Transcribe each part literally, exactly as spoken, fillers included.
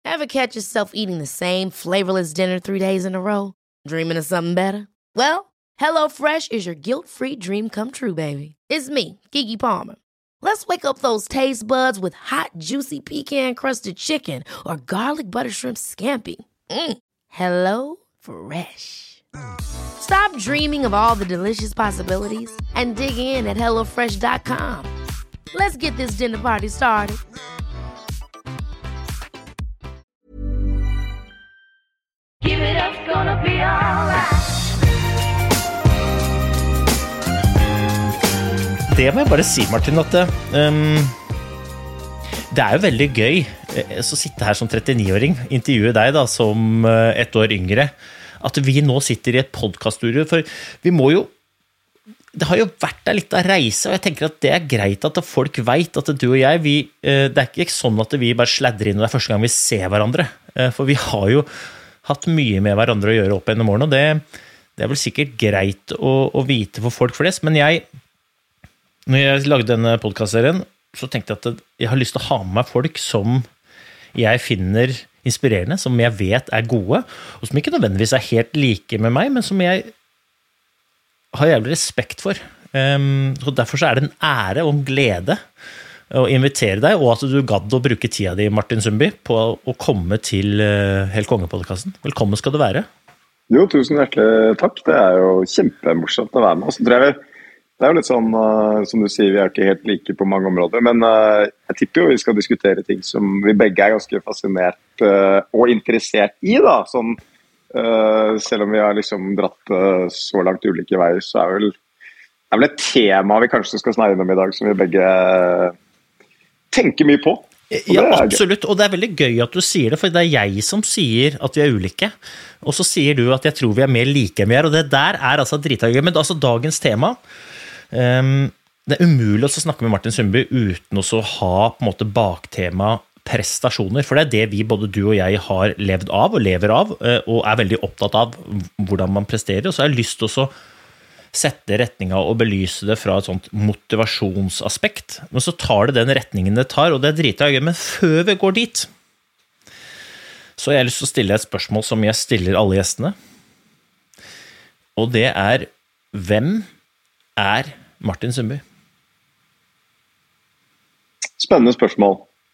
Ever catch yourself eating the same flavorless dinner three days in a row? Dreaming of something better? Well, HelloFresh is your guilt-free dream come true, baby. It's me, Keke Palmer. Let's wake up those taste buds with hot, juicy pecan-crusted chicken or garlic butter shrimp scampi. Mm. Hello Fresh. Stop dreaming of all the delicious possibilities and dig in at hello fresh dot com. Let's get this dinner party started. Give it up, gonna be alright. Det må jeg bare si, Martin, at um, det er jo veldig gøy eh, så sitte her som trettini-åring, intervjue deg da, som uh, ett år yngre, at vi nå sitter i et podcaststudio, for vi må jo, det har jo vært der litt av reise, og jeg tenker at det er greit at folk vet at du og jeg, vi, uh, det er ikke sånn at vi bare sladder inn når det er første gang vi ser hverandre, uh, for vi har jo hatt mye med hverandre å gjøre opp gjennom årene, og det, det er vel sikkert greit å, å vite for folk flest, men jeg Når jeg lagde denne podcastserien, så tenkte jeg at jeg har lyst til å ha med meg folk som jeg finner inspirerende, som jeg vet er gode, og som ikke nødvendigvis er helt like med meg, men som jeg har jævlig respekt for. Um, så derfor så er det en ære og en glede å invitere deg, og at du gadd å bruke tida di, Martin Sundby, på å komme til uh, Helt Konge-podcasten. Velkommen skal du være. Jo, tusen hjertelig takk. Det er jo kjempemorsomt å være med. Så tror jeg Det er jo litt sånn, uh, som du sier, vi er ikke helt like på mange områder, men uh, jeg tipper jo vi skal diskutere ting som vi begge er ganske fascinert uh, og interessert i, da. Sånn, uh, selv om vi har liksom dratt uh, så langt ulike veier, så er vel, er vel et tema vi kanskje skal snakke om i dag, som vi begge uh, tenker mye på. Ja, absolutt, og det er veldig gøy at du sier det, for det er jeg som sier at vi er ulike, og så sier du at jeg tror vi er mer like enn vi er, og det der er altså dritagøy, men altså dagens tema, Um, det er umulig å snakke med Martin Sundby uten å ha på en måte baktema prestasjoner, for det er det vi, både du og jeg, har levd av og lever av, og er veldig opptatt av hvordan man presterer, og så har jeg lyst til å sette retninga og belyse det fra et sånt motivasjonsaspekt, men så tar det den retningen det tar, og det er dritagøy, men før vi går dit, så har jeg lyst til å stille et spørsmål som jeg stiller alle gjestene, og det er, hvem er Martin Sundby? Spennende spørsmål.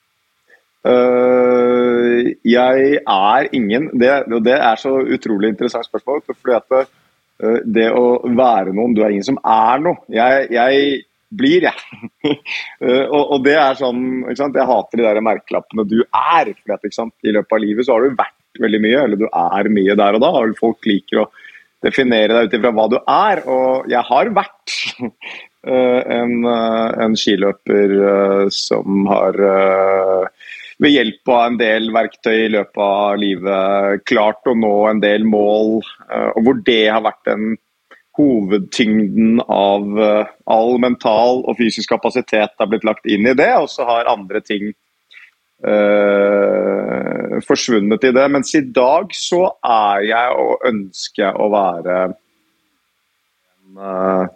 Uh, jeg er ingen, det, det er så utrolig interessant spørsmål, fordi at uh, det å være noen, du er ingen som er noe. Jeg, jeg blir jeg. uh, og, og det er sånn, ikke sant? Jeg hater de der merkelappene du er, fordi at, ikke sant? I løpet av livet så har du vært veldig mye, eller du er mye der og da, og folk liker å definere deg utifra hva du er, og jeg har vært en, en skiløper som har ved hjelp av en del verktøy i løpet av livet klart å nå en del mål, og hvor det har vært en hovedtyngden av all mental og fysisk kapasitet har blitt lagt inn i det, og så har andre ting Uh, forsvunnet i det, mens i dag så er jeg og ønsker å være en uh,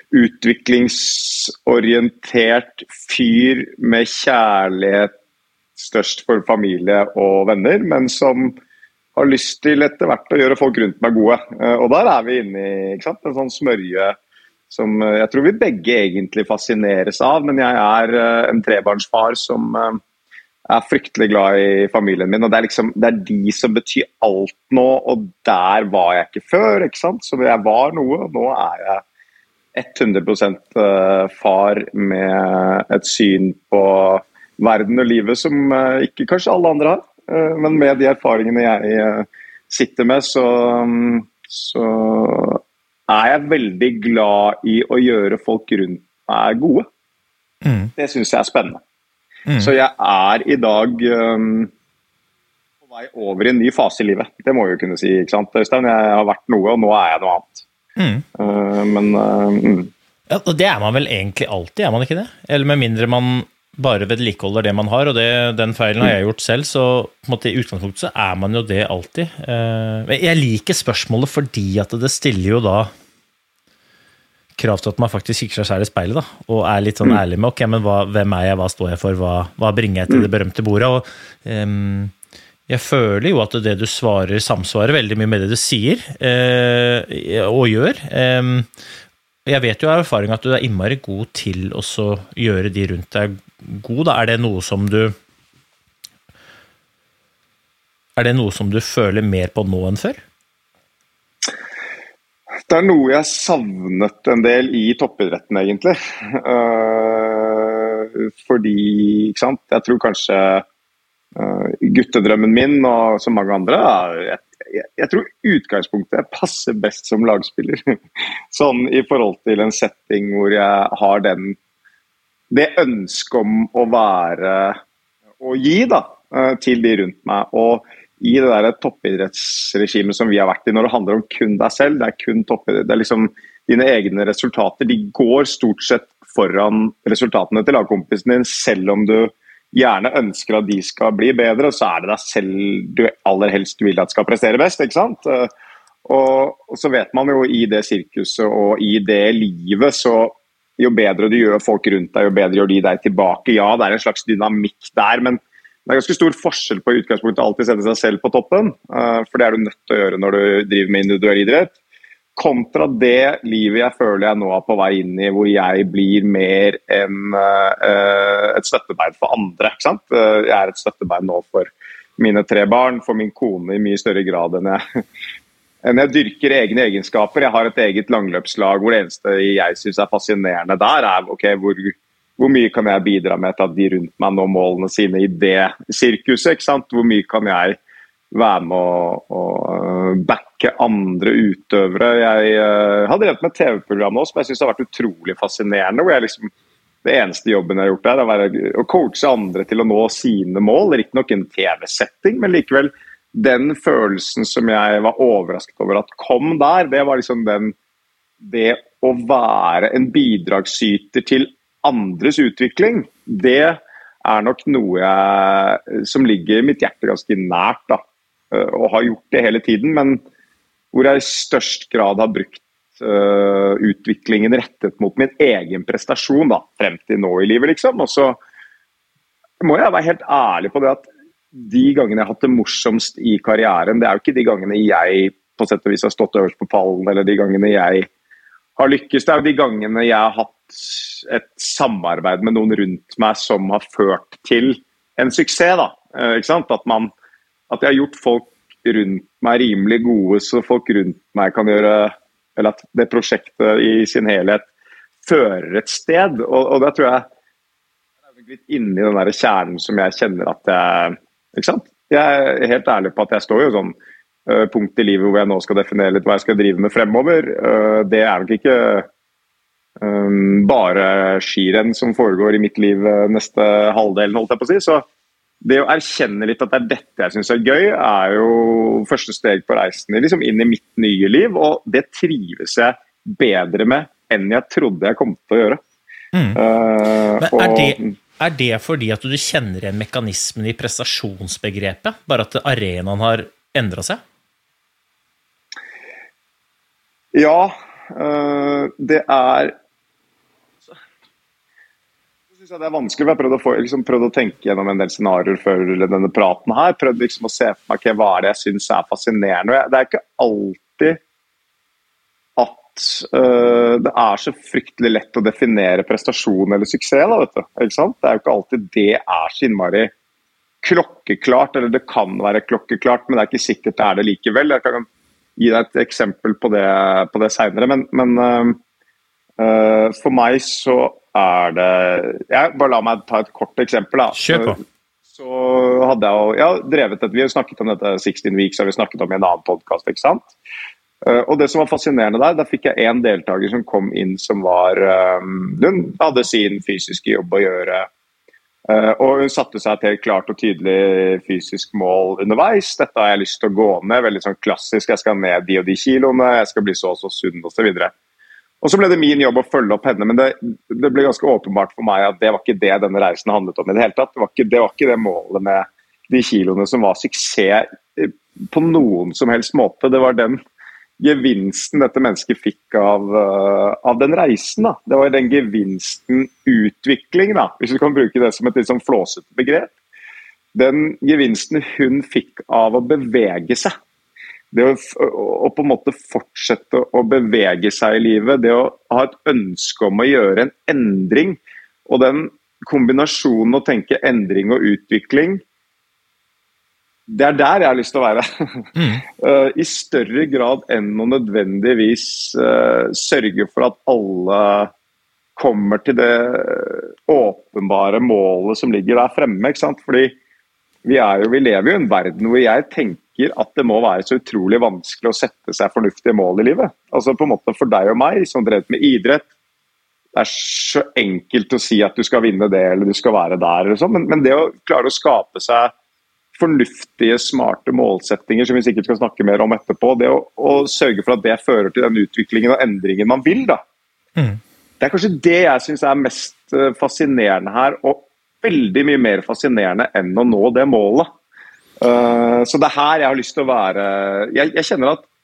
utviklingsorientert fyr med kjærlighet størst for familie og venner, men som har lyst til etter hvert å gjøre folk rundt meg gode, uh, og der er vi inne i, ikke sant? En sånn smørje som uh, jeg tror vi begge egentlig fascineres av, men jeg er uh, en trebarnsfar som uh, Jeg er fryktelig glad i familien min, og det er, liksom, det er de som betyr alt nå, og der var jeg ikke før, ikke sant? Så jeg var noe, og nå er jeg hundre prosent far med et syn på verden og livet som ikke kanskje alle andre har, men med de erfaringene jeg sitter med, så, så er jeg veldig glad i å gjøre folk rundt meg gode. Mm. Det synes jeg er spennende. Mm. Så jeg er i dag um, på vei over i en ny fase i livet. Det må jeg jo kunne si, ikke sant, Øystein? Jeg har vært noe, og nå er jeg noe annet. Mm. Uh, men... Uh, mm. Ja, og det er man vel egentlig alltid, er man ikke det? Eller med mindre man bare vedlikeholder det man har, og det, den feilen har jeg gjort selv, så på en måte i utgangspunktet så er man jo det alltid. Uh, jeg liker spørsmålet fordi at det stiller jo da krav til at man faktisk kikker seg selv i speilet da, og er litt sånn mm. ærlig med, ok, men hva, hvem er jeg, hva står jeg for, hva, hva bringer jeg til det berømte bordet, og um, jeg føler jo at det du svarer samsvarer veldig mye med det du sier eh, og gjør. Eh, jeg vet jo av erfaring at du er innmari god til å gjøre de rundt deg god. Da. Er det noe som du Er det noe som du føler mer på nå enn før? Det er noe jeg savnet en del i toppidretten, egentlig. Uh, fordi, ikke sant, jeg tror kanskje uh, guttedrømmen min, og som mange andre, jeg, jeg, jeg tror utgangspunktet passer best som lagspiller. Sånn i forhold til en setting hvor jeg har den, det ønsket om å være, og gi da, uh, til de rundt meg, og i det der toppidrettsregimet som vi har vært i, når det handler om kun deg selv, det er kun toppidrett, det er liksom dine egne resultater, de går stort sett foran resultatene til lagkompisen din, selv om du gjerne ønsker at de skal bli bedre, så er det deg selv du aller helst vil at skal prestere best, ikke sant? Og, og så vet man jo i det sirkuset og i det livet, så jo bedre du gjør folk rundt deg, jo bedre gjør de deg tilbake. Ja, det er en slags dynamikk der, men det er ganske stor forskjell på utgangspunktet å alltid sette seg selv på toppen, for det er du nødt til å gjøre når du driver med individuell idrett, kontra det livet jeg føler jeg nå er på vei inn i, hvor jeg blir mer enn et støttebein for andre, ikke sant? Jeg er et støttebein nå for mine tre barn, for min kone i mye større grad enn jeg, enn jeg dyrker egne egenskaper. Jeg har et eget langløpslag hvor det eneste jeg synes er fascinerende der er, ok, hvor Hvor mye kan jeg bidra med til at de rundt meg når målene sine i det sirkuset, ikke sant? Hvor mye kan jeg være med å, å backe andre utøvere? Jeg uh, har drevet med et T V-program nå som jeg synes har vært utrolig fascinerende, hvor jeg liksom, det eneste jobben jeg har gjort der er å, være, å coache andre til å nå sine mål, riktig nok en T V-setting, men likevel den følelsen som jeg var overrasket over at kom der, det var liksom den, det å være en bidragsyter til andres utvikling, det er nok noe jeg, som ligger i mitt hjerte ganske nært da, og har gjort det hele tiden, men hvor jeg i størst grad har brukt uh, utviklingen rettet mot min egen prestasjon da, frem til nå i livet liksom, og så må jeg være helt ærlig på det at de gangene jeg har hatt det morsomst i karrieren, det er jo ikke de gangene jeg på sett og vis har stått øverst på pallen, eller de gangene jeg har lykkes, det er jo de gangene jeg har hatt et samarbeid med noen rundt meg som har ført til en suksess da, ikke sant? At, man, at jeg har gjort folk rundt meg rimelig gode, så folk rundt meg kan gjøre, eller at det prosjektet i sin helhet fører et sted, og, og det tror jeg er litt inne i den der kjernen som jeg kjenner at jeg, ikke sant? Jeg er helt ærlig på at jeg står jo sånn uh, punkt i livet hvor jeg nå skal definere litt hva jeg skal drive med fremover, uh, det er nok ikke Um, bare skirenn som foregår i mitt liv neste halvdelen, holdt jeg på å si. Så det å erkjenne litt at det er dette jeg synes er gøy, er jo første steg på reisen liksom inn i mitt nye liv, og det trives jeg bedre med enn jeg trodde jeg kom til å gjøre. Mm. Uh, Men er, og, det, er det fordi at du kjenner igjen mekanismen i prestasjonsbegrepet, bare at arenaen har endret seg? Ja, uh, det er Jeg synes det er vanskelig, jeg har prøvd å, få, liksom, prøvd å tenke gjennom en del scenarier før denne praten her, prøvd liksom å se på meg, okay, hva er det jeg synes er fascinerende. Det er ikke alltid at uh, det er så fryktelig lett å definere prestasjon eller suksess, da, vet du. Ikke sant? Det er jo ikke alltid det er så innmari klokkeklart, eller det kan være klokkeklart, men det er ikke sikkert det er det likevel. Jeg kan gi deg et eksempel på det, på det senere, men, men uh, uh, for meg så er det, jeg bare la meg ta et kort eksempel da. Kjør på. Så hadde jeg jo, jeg har drevet et, vi har snakket om dette sixteen weeks, har vi snakket om i en annen podcast, ikke sant? Og det som var fascinerende der, da fikk jeg en deltaker som kom inn som var, hun hadde sin fysiske jobb å gjøre, og hun satte seg et helt klart og tydelig fysisk mål underveis. Dette har jeg lyst til å gå ned, veldig sånn klassisk, jeg skal ned de og de kiloene, jeg skal bli så og så sunn og så videre. Og så ble det min jobb å følge opp henne, men det, det ble ganske åpenbart for meg at det var ikke det denne reisen handlet om i det hele tatt. Det var ikke det, var ikke det målet med de kiloene som var suksess på noen som helst måte. Det var den gevinsten dette mennesket fikk av, uh, av den reisen. Da. Det var den gevinsten utvikling, da, hvis du kan bruke det som et litt sånn flåsete begrep. den gevinsten hun fikk av å bevege seg, det å, å på en måte fortsette å bevege seg i livet, det å ha et ønske om å gjøre en endring, og den kombinasjonen å tenke endring og utvikling, det er der jeg har lyst til å være. Mm. uh, I større grad enn å nødvendigvis uh, sørge for at alle kommer til det åpenbare målet som ligger der fremme, ikke sant? Fordi vi, er jo, vi lever jo i en verden hvor jeg tenker at det må være så utrolig vanskelig å sette seg fornuftige mål i livet. Altså på en måte for deg og meg, som drevet med idrett, det er så enkelt å si at du skal vinne det, eller du skal være der, eller sånn. Men, men det å klare å skape seg fornuftige, smarte målsettinger, som vi sikkert skal snakke mer om etterpå, det å, å sørge for at det fører til den utviklingen og endringen man vil, da. Mm. Det er kanskje det jeg synes er mest fascinerende her, og veldig mye mer fascinerende enn å nå det målet. Uh, så det er her jeg har lyst til å være. Jeg, jeg kjenner at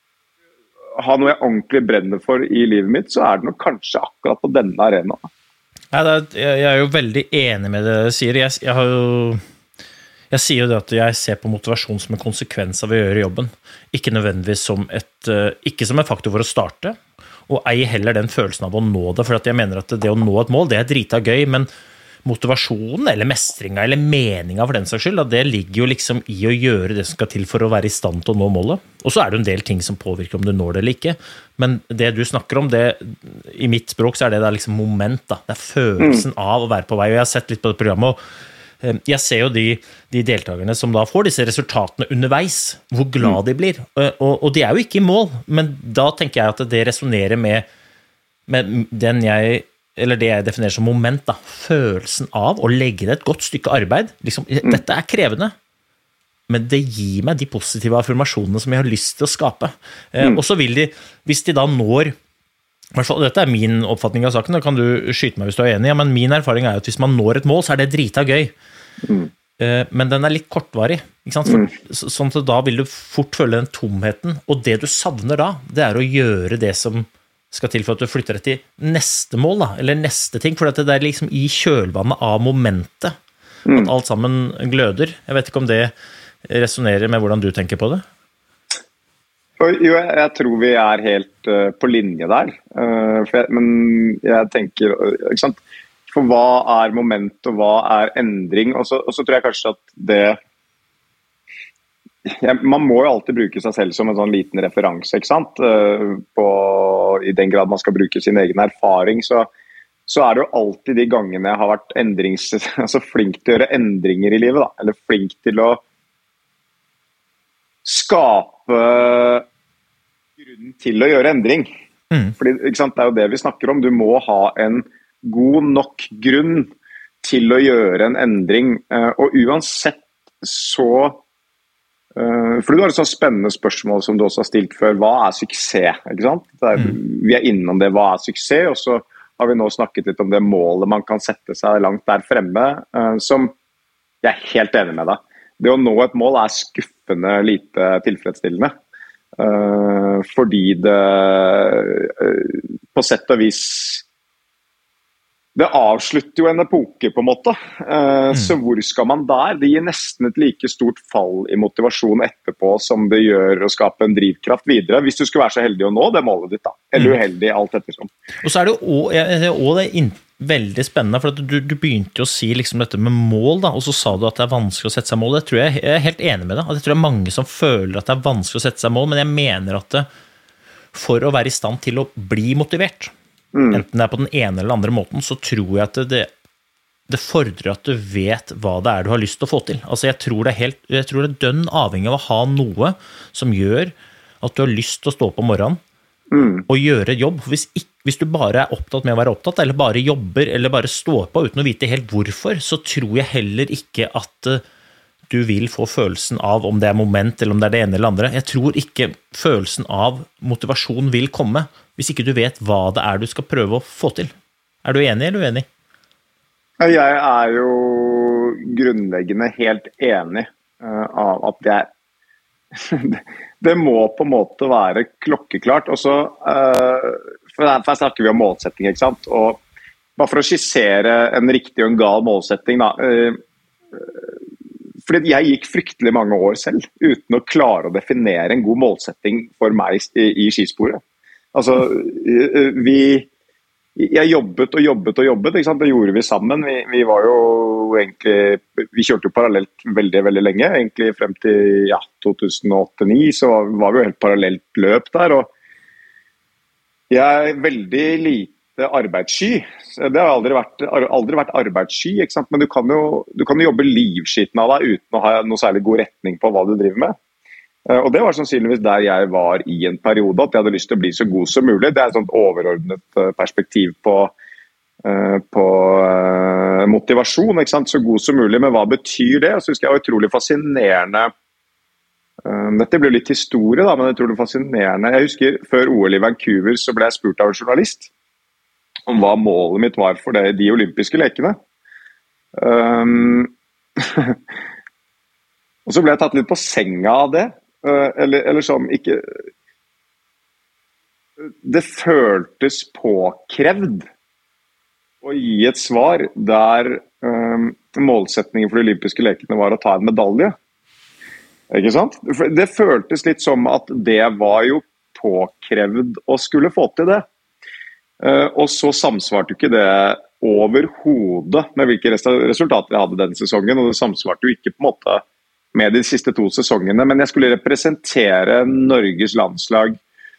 ha noe jeg ordentlig brenner for i livet mitt, så er det nok kanskje akkurat på denne arenaen. Ja, det er, jeg er jo veldig enig med det du sier. Jeg, jeg har jo Jeg sier jo det at jeg ser på motivasjon som en konsekvens av å gjøre jobben. Ikke nødvendigvis som et, ikke som en faktor for å starte, og ei heller den følelsen av å nå det, for jeg mener at det å nå et mål, det er drita gøy, men motivasjonen, eller mestringa, eller meninga for den saks skyld, det ligger jo liksom i å gjøre det som skal til for å være i stand til å nå målet. Og så er det en del ting som påvirker om du når det eller ikke, men det du snakker om, det, i mitt språk så er det da liksom moment, da. Det er følelsen av å være på vei, og jeg har sett litt på det programmet, og jeg ser jo de, de deltakerne som da får disse resultatene underveis, hvor glad de blir, og, og de er jo ikke i mål, men da tenker jeg at det resonerer med, med den jeg, eller det jeg definerer som moment, da, følelsen av å legge ned et godt stykke arbeid. Liksom, dette er krevende, men det gir meg de positive affirmasjonene som jeg har lyst til å skape. Mm. Og så vil de, hvis de da når, dette er min oppfatning av saken, da kan du skyte meg hvis du er enig, ja, men min erfaring er jo at hvis man når et mål, så er det drita gøy. Mm. Men den er litt kortvarig, ikke sant? For, mm. sånn at da vil du fort føle den tomheten, og det du savner da, det er å gjøre det som skal til for at du flytter deg til neste mål, da, eller neste ting, for det er liksom i kjølvannet av momentet, mm. at alt sammen gløder. Jeg vet ikke om det resonerer med hvordan du tenker på det? Jo, jeg tror vi er helt uh, på linje der, uh, for jeg, men jeg tenker, ikke sant? For hva er moment, og hva er endring, og så, og så tror jeg kanskje at det, ja, man må jo alltid bruke seg selv som en sånn liten referanse, ikke sant? Uh, på, i den grad man skal bruke sin egen erfaring, så, så er det jo alltid de gangene jeg har vært endrings, altså flink til å gjøre endringer i livet, da, eller flink til å skape grunn til å gjøre endring. Mm. Fordi, ikke sant, det er jo det vi snakker om. Du må ha en god nok grunn til å gjøre en endring. Og uansett så For du har et sånt spennende spørsmål som du også har stilt før. Hva er suksess? Ikke sant? Er, mm. Vi er innom det. Hva er suksess? Og så har vi nå snakket litt om det målet man kan sette seg langt der fremme, som jeg er helt enig med deg. Det å nå et mål er skuffende lite tilfredsstillende. Uh, fordi det uh, på sett og vis det avslutter jo en epoke på en måte, uh, mm. så hvor skal man der? Det gir nesten et like stort fall i motivasjon etterpå som det gjør å skape en drivkraft videre, hvis du skulle være så heldig å nå det målet ditt da, eller uheldig alt ettersom. Og så er det jo også det inn veldig spennende, for at du, du begynte jo å si liksom dette med mål, da, og så sa du at det er vanskelig å sette seg mål. Det tror jeg, jeg er helt enig med deg. Jeg tror det er mange som føler at det er vanskelig å sette seg mål, men jeg mener at det, for å være i stand til å bli motivert, mm. enten det er på den ene eller andre måten, så tror jeg at det, det fordrer at du vet hva det er du har lyst til å få til. Altså jeg tror det er helt, jeg tror det er dønn avhengig av å ha noe som gjør at du har lyst til å stå på morgenen, Mm. og gjøre jobb. Hvis, ikke, hvis du bare er opptatt med å være opptatt, eller bare jobber, eller bare står på uten å vite helt hvorfor, så tror jeg heller ikke at uh, du vil få følelsen av om det er moment, eller om det er det ene eller andre. Jeg tror ikke følelsen av motivasjon vil komme, hvis ikke du vet hva det er du skal prøve å få til. Er du enig eller uenig? Jeg er jo grunnleggende helt enig uh, av at jeg det må på en måte være klokkeklart, og så, uh, for her snakker vi om målsetting, ikke sant? Og bare for å skissere en riktig og en gal målsetting, da, uh, fordi jeg gikk fryktelig mange år selv, uten å klare å definere en god målsetting for meg i, i skisporet. Altså, vi, jeg jobbet og jobbet og jobbet, ikke sant? Det gjorde vi sammen. Vi, vi var jo egentlig, vi kjørte jo parallelt veldig, veldig lenge, egentlig frem til ja, to tusen åtte til to tusen ni, så var, var vi jo helt parallelt løp der, og jeg er veldig lite arbeidssky. Det har aldri vært, aldri vært arbeidssky, ikke sant? Men du kan, jo, du kan jo jobbe livskiten av deg uten å ha noe særlig god retning på hva du driver med. Og det var sannsynligvis der jeg var i en periode, at jeg hadde lyst til å bli så god som mulig. Det er et sånt overordnet perspektiv på, på motivasjon, ikke sant? Så god som mulig, men hva betyr det? Så husker jeg var utrolig fascinerende. Dette blir litt historie da, men utrolig fascinerende. Jeg husker før O L i Vancouver så ble jeg spurt av en journalist om hva målet mitt var for det, de olympiske lekene. Um, og så ble jeg tatt litt på senga av det. Uh, eller, eller sånn, ikke det føltes påkrevd å gi et svar der um, målsetningen for de olympiske lekene var å ta en medalje. Ikke sant? Det føltes litt som at det var jo påkrevd å skulle få til det. Uh, og så samsvarte ikke det overhodet med hvilke resultater jeg hadde den sesongen, og det samsvarte jo ikke på en måte med de siste to sesongene, men jeg skulle representere Norges landslag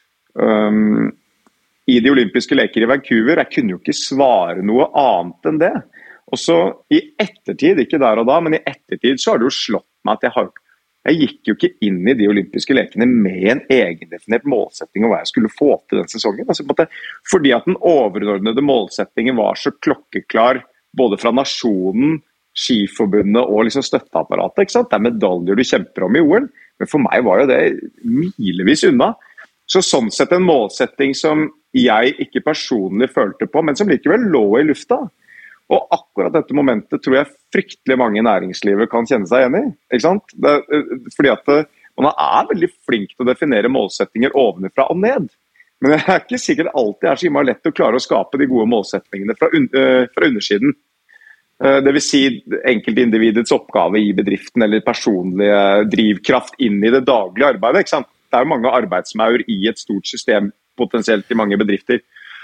um, i de olympiske leker i Vancouver. Jeg kunne jo ikke svare noe annet enn det. Og så i ettertid, ikke der og da, men i ettertid så har det jo slått meg at jeg, har, jeg gikk jo ikke inn i de olympiske lekene med en egendefinert målsetting om hva jeg skulle få til den sesongen. Altså, på en måte, fordi at den overordnede målsettingen var så klokkeklar, både fra nasjonen, skiforbundet og liksom støtteapparatet, ikke sant? Det er medaljer du kjemper om i O L, men for meg var jo det milevis unna. Så sånn sett en målsetting som jeg ikke personlig følte på, men som likevel lå i lufta. Og akkurat dette momentet tror jeg fryktelig mange i næringslivet kan kjenne seg igjen i, ikke sant? Det, fordi at man er veldig flink til å definere målsettinger ovenifra og ned. Men det er ikke sikkert alltid er så innmari lett å klare å skape de gode målsettingene fra, un fra undersiden. Det vil si enkeltindividets oppgave i bedriften eller personlig drivkraft inn i det daglige arbeidet. Ikke sant? Det er jo mange arbeidsmaur i et stort system, potensielt i mange bedrifter.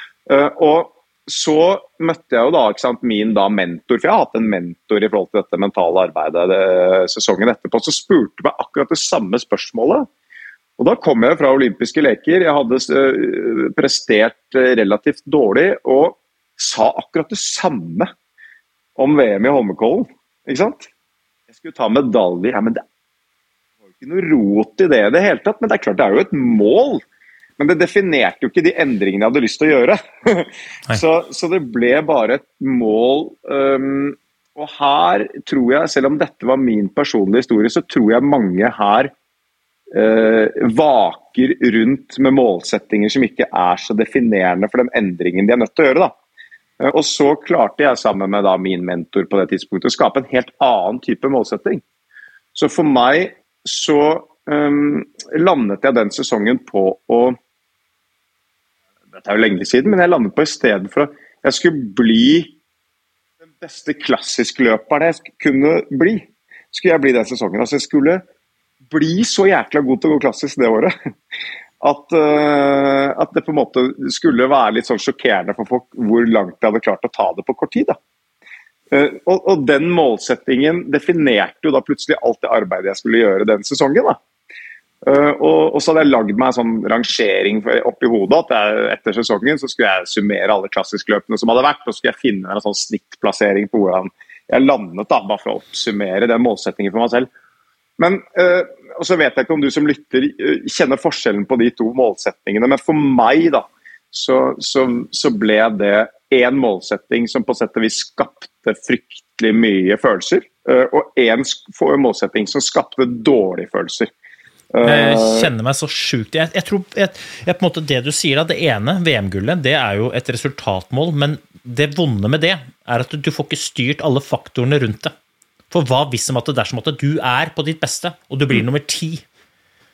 Og så møtte jeg jo da, ikke sant, min da mentor, for jeg har hatt en mentor i forhold til dette mentale arbeidet det, sesongen etterpå, så spurte meg akkurat det samme spørsmålet. Og da kom jeg fra olympiske leker, jeg hadde prestert relativt dårlig og sa akkurat det samme om V M i Holmenkollen, ikke sant? Jeg skulle ta medaljer, ja, men det var jo ikke noe rot i det i det hele tatt, men det er klart, det er jo et mål, men det definerte jo ikke de endringene jeg hadde lyst til å gjøre. så, så det ble bare et mål, um, og her tror jeg, selv om dette var min personlige historie, så tror jeg mange her uh, vaker rundt med målsettinger som ikke er så definerende for den endringen de er nødt til å gjøre da. Og så klarte jeg sammen med da min mentor på det tidspunktet å skape en helt annen type målsetting. Så for meg så um, landet jeg den sesongen på å, dette er jo lenge siden, men jeg landet på i stedet for at jeg skulle bli den beste klassisk løperen jeg kunne bli. Skulle jeg bli den sesongen. Altså jeg skulle bli så jækla god til å gå klassisk det året. At, uh, at det på en måte skulle være litt sånn sjokkerende for folk hvor langt jeg hadde klart å ta det på kort tid da. Uh, og, og den målsettingen definerte jo da plutselig alt det arbeidet jeg skulle gjøre den sesongen da. Uh, og, og så hadde jeg lagd meg en sånn rangering opp i hodet at jeg, etter sesongen så skulle jeg summere alle klassiske løpene som hadde vært, og så skulle jeg finne en sånn snittplassering på hvordan jeg landet da, bare for å oppsummere den målsettingen for meg selv. Men, uh, og så vet jeg ikke om du som lytter uh, kjenner forskjellen på de to målsettingene, men for meg da, så, så, så ble det en målsetting som på sett og vis skapte fryktelig mye følelser, uh, og en målsetting som skapte dårlige følelser. Jeg kjenner meg så sjukt. Jeg, jeg tror jeg, jeg, på en måte det du sier da, det ene, V M-gullet, det er jo et resultatmål, men det vonde med det er at du får ikke styrt alle faktorene rundt det. For hva hvis om at det dersom at du er på ditt beste, og du blir nummer ti?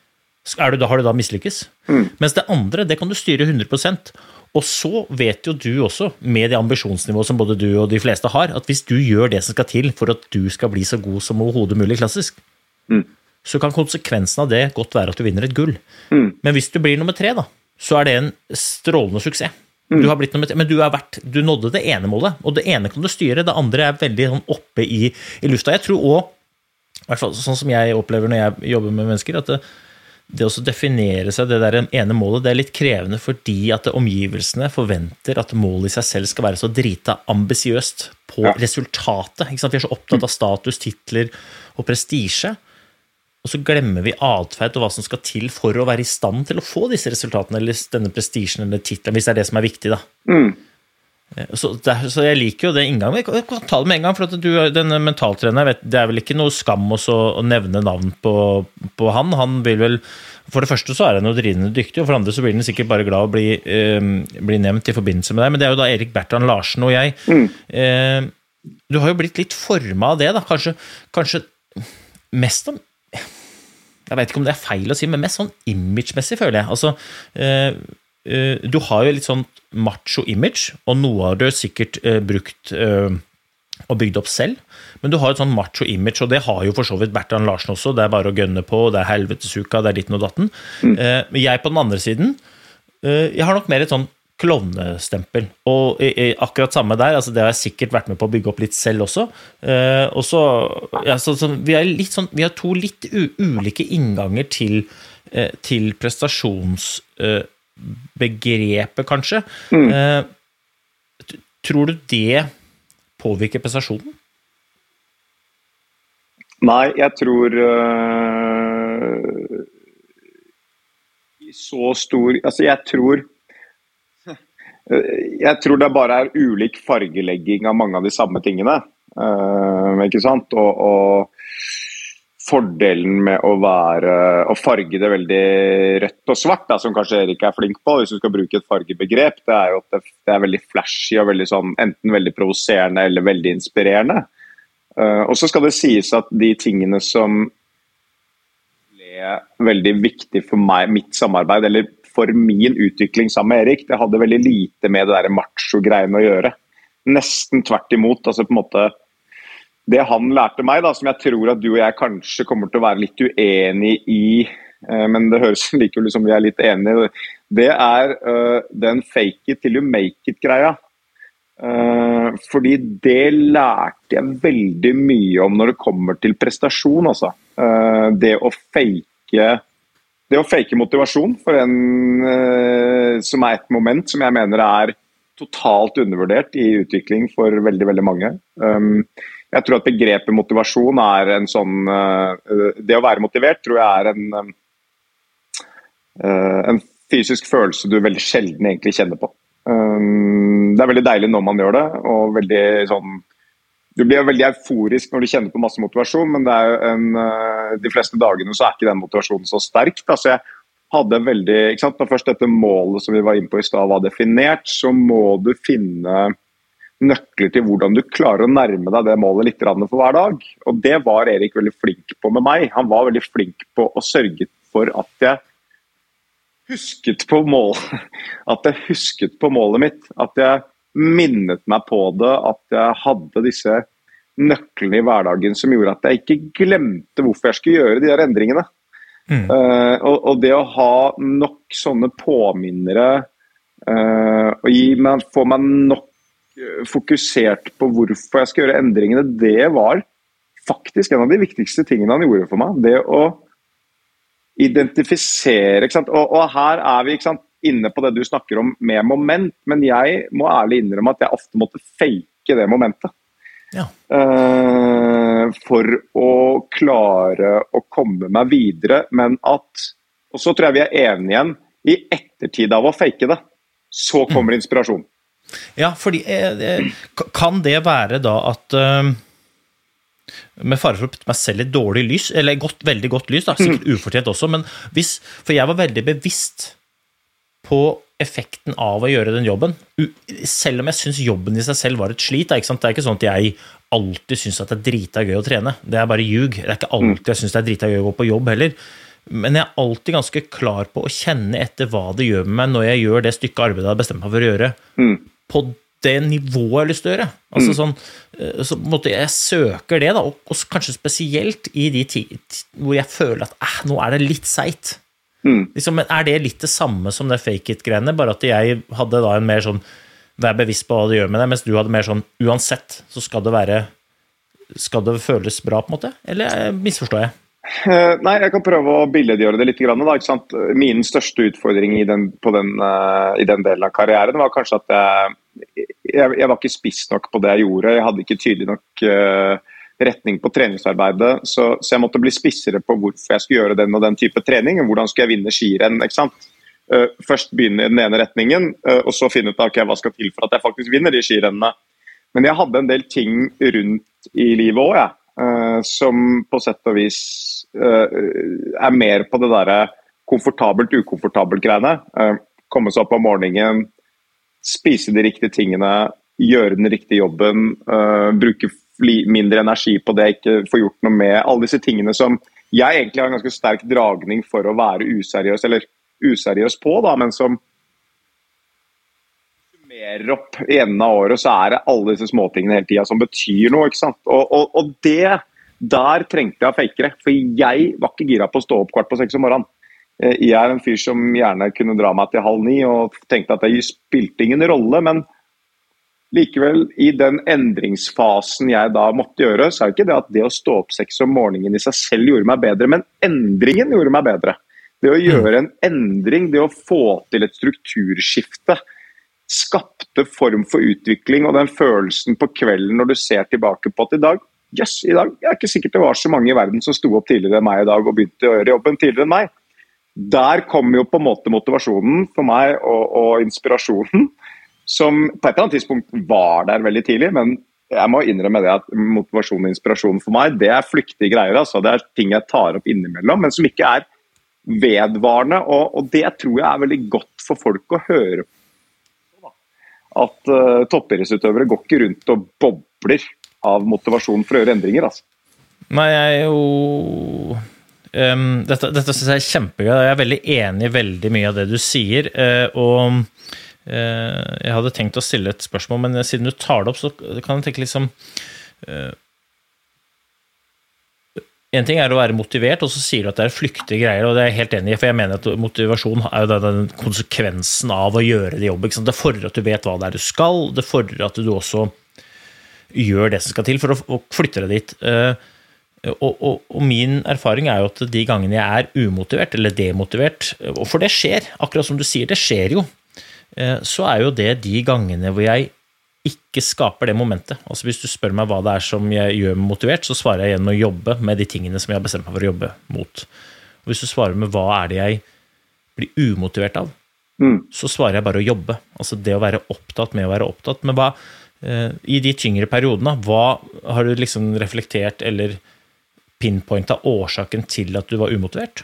er du, da har du da mislykkes. Mm. Mens det andre, det kan du styre hundre prosent. Og så vet jo du også, med det ambisjonsnivået som både du og de fleste har, at hvis du gjør det som skal til for at du skal bli så god som overhodet mulig klassisk, mm. så kan konsekvensen av det godt være at du vinner et gull. Mm. Men hvis du blir nummer tre da, så er det en strålende suksess. Mm. Du har blitt nummer tre, men du, har vært, du nådde det ene målet, og det ene kan du styre, det andre er veldig sånn, oppe i, i lufta. Jeg tror også, i hvert fall sånn som jeg opplever når jeg jobber med mennesker, at det, det å definere seg det der ene målet, det er litt krevende fordi at omgivelsene forventer at målet i seg selv skal være så drita ambisiøst på ja. Resultatet. Ikke sant? Vi er så opptatt av status, titler og prestige, og så glemmer vi atferd og hva som skal til for å være i stand til å få disse resultatene, eller denne prestigen eller titlen, hvis det er det som er viktig da. Mm. Så, der, så jeg liker jo det inngangen. Jeg kan ta det med en gang, for at du, denne mentaltreneren, vet, det er vel ikke noe skam også å nevne navn på, på han. Han vil vel, for det første så er han jo drivende dyktig, og for det andre så blir han sikkert bare glad å bli, eh, bli nevnt i forbindelse med deg. Men det er jo da Erik Bertrand Larsen og jeg. Mm. Eh, du har jo blitt litt formet av det da, kanskje, kanskje mest om, jeg vet ikke om det er feil å si, men mest sånn imagemessig føler jeg. Altså, eh, Uh, du har jo litt sånn macho-image, og noe har du sikkert uh, brukt uh, og bygd opp selv, men du har et sånn macho-image, og det har jo for så vidt Bertrand Larsen også, det er bare å gønne på, det er helvetesuka, det er ditt og datten. Mm. Uh, jeg på den andre siden, uh, jeg har nok mer et sånn klovnestempel, og uh, akkurat samme der, altså det har jeg sikkert vært med på å bygge opp litt selv også, uh, og så, ja, så, så vi, er litt sånn, vi har to litt u ulike innganger til, uh, til prestasjons... Uh, begrepet kanskje. Mm. Eh, tror du det påvirker prestasjonen? Nei, jeg tror uh, i så stor, altså jeg tror jeg tror det bare er ulik fargelegging av mange av de samme tingene. Uh, ikke sant? Og, og fordelen med å være, å farge det veldig rødt og svart, da, som kanskje Erik er flink på, hvis du skal bruke et fargebegrep, det er jo at det, det er veldig flashy og veldig sånn, enten veldig provoserende eller veldig inspirerende. Uh, og så skal det sies at de tingene som ble veldig viktig for meg, mitt samarbeid, eller for min utvikling sammen med Erik, det hadde veldig lite med det der macho-greiene å gjøre. Nesten tvert imot, altså på en måte det han lærte meg, da, som jeg tror at du og jeg kanskje kommer til å være litt uenig i, eh, men det høres likevel som vi er litt enige, det er uh, den fake it till you make it-greia. Uh, fordi det lærte jeg veldig mye om når det kommer til prestasjon, altså. Uh, det å fake, det å fake motivasjon for en uh, som er et moment som jeg mener er totalt undervurdert i utvikling for veldig, veldig mange. Um, Jeg tror at begrepet motivasjon er en sånn, det å være motivert tror jeg er en, en fysisk følelse du veldig sjelden egentlig kjenner på. Det er veldig deilig når man gjør det, og veldig sånn, du blir veldig euforisk når du kjenner på masse motivasjon, men det er en, de fleste dagene så er ikke den motivasjonen så sterk. Altså jeg hadde veldig, ikke sant, når først dette målet som vi var inne på i stad var definert, så må du finne nøkler til hvordan du klarer å nærme deg det målet litt for hver dag. Og det var Erik veldig flink på med meg. Han var veldig flink på å sørge for at jeg husket på mål, at jeg husket på målet mitt, at jeg minnet meg på det, at jeg hadde disse nøklene i hverdagen som gjorde at jeg ikke glemte hvorfor jeg skulle gjøre de der endringene. Mm. Uh, og, og det å ha nok sånne påminnere uh, og gi meg, få meg nok fokusert på hvorfor jeg skal gjøre endringene, det var faktisk en av de viktigste tingene han gjorde for meg. Det å identifisere, ikke sant? Og, og her er vi, ikke sant, inne på det du snakker om med moment, men jeg må ærlig innrømme at jeg ofte måtte fake det momentet. Ja. Uh, for å klare å komme meg videre, men at, og så tror jeg vi er enige igjen, i ettertid av å fake det, så kommer inspirasjon. Ja, fordi eh, kan det være da at eh, med fare for å putte meg selv i dårlig lys, eller godt, veldig godt lys da, sikkert ufortjent også, men hvis, for jeg var veldig bevisst på effekten av å gjøre den jobben, selv om jeg synes jobben i seg selv var et slit, da, ikke sant? Det er ikke sånn at jeg alltid synes at det er drita gøy å trene, det er bare ljug, det er ikke alltid jeg synes det er drita gøy å gå på jobb heller, men jeg er alltid ganske klar på å kjenne etter hva det gjør med meg når jeg gjør det stykket arbeid jeg har bestemt meg for å gjøre, mm. på det nivået jeg har lyst til å gjøre. Altså mm. sånn, så på en måte jeg søker det da, og, og kanskje spesielt i de tid hvor jeg føler at eh, nå er det litt seit. Mm. Liksom, men er det litt det samme som det fake it-greiene, bare at jeg hadde da en mer sånn, vær bevisst på hva det gjør med deg, mens du hadde mer sånn, uansett, så skal det være, skal det føles bra på en måte? Eller misforstår jeg? Uh, nei, jeg kan prøve å billedgjøre det litt grann, da, ikke sant? Min største utfordring i den, på den, uh, i den delen av karrieren var kanskje at jeg, jeg, jeg var ikke spiss nok på det jeg gjorde. Jeg hadde ikke tydelig nok uh, retning på treningsarbeidet, så, så jeg måtte bli spissere på hvorfor jeg skulle gjøre den og den type trening, og hvordan skulle jeg vinne skirenn, ikke sant? Uh, først begynne i den ene retningen, uh, og så finne ut av okay, hva skal til for at jeg faktisk vinner de skirennene. Men jeg hadde en del ting rundt i livet også, ja. Uh, som på sett og vis uh, er mer på det der komfortabelt, ukomfortabelt greiene. Uh, komme seg opp om morgenen, spise de riktige tingene, gjøre den riktige jobben, uh, bruke mindre energi på det, ikke få gjort noe med alle disse tingene som jeg egentlig har en ganske sterk dragning for å være useriøs, eller useriøs på da, men som mer opp i enden av året, så er det alle disse småtingene hele tiden som betyr noe, ikke sant? Og, og, og det, der trengte jeg fakere, for jeg var ikke gira på å stå opp kvart på seks om morgenen. Jeg er en fyr som gjerne kunne dra meg til halv ni, og tenkte at det spilte ingen rolle, men likevel i den endringsfasen jeg da måtte gjøre, så er det ikke det at det å stå opp seks om morgenen i seg selv gjorde meg bedre, men endringen gjorde meg bedre. Det å gjøre en endring, det å få til et strukturskifte, skapte form for utvikling, og den følelsen på kvelden når du ser tilbake på at i dag, yes, i dag, jeg er ikke sikkert det var så mange i verden som sto opp tidligere enn meg i dag og begynte å gjøre jobben tidligere enn meg. Der kom jo på en måte motivasjonen for meg og, og inspirasjonen, som på et eller annet tidspunkt var der veldig tidlig, men jeg må innrømme det at motivasjon og inspirasjon for meg, det er flyktige greier, altså. Det er ting jeg tar opp innimellom, men som ikke er vedvarende, og, og det tror jeg er veldig godt for folk å høre på. At uh, toppidrettsutøvere går ikke rundt og bobler av motivasjon for å gjøre endringer, altså. Nei, jeg er jo... Um, dette, dette synes jeg er kjempegøy. Jeg er veldig enig i veldig mye av det du sier, uh, og uh, jeg hadde tenkt å stille et spørsmål, men siden du tar det opp, så kan jeg tenke liksom... Uh, en ting er å være motivert, og så sier du at det er flyktige greier, og det er jeg helt enig i, for jeg mener at motivasjon er jo den konsekvensen av å gjøre det jobb. Ikke sant? Det fordrer at du vet hva det er du skal, det fordrer at du også gjør det som skal til for å flytte deg dit. Og, og, og min erfaring er jo at de gangene jeg er umotivert eller demotivert, og for det skjer, akkurat som du sier, det skjer jo, så er jo det de gangene hvor jeg ikke skaper det momentet. Altså hvis du spør meg hva det er som jeg gjør meg motivert, så svarer jeg igjen med å jobbe med de tingene som jeg har bestemt meg for å jobbe mot. Og hvis du svarer med hva er det jeg blir umotivert av, mm. så svarer jeg bare å jobbe. Altså det å være opptatt med å være opptatt. Men hva, eh, i de tyngre periodene, hva har du liksom reflektert eller pinpointet årsaken til at du var umotivert?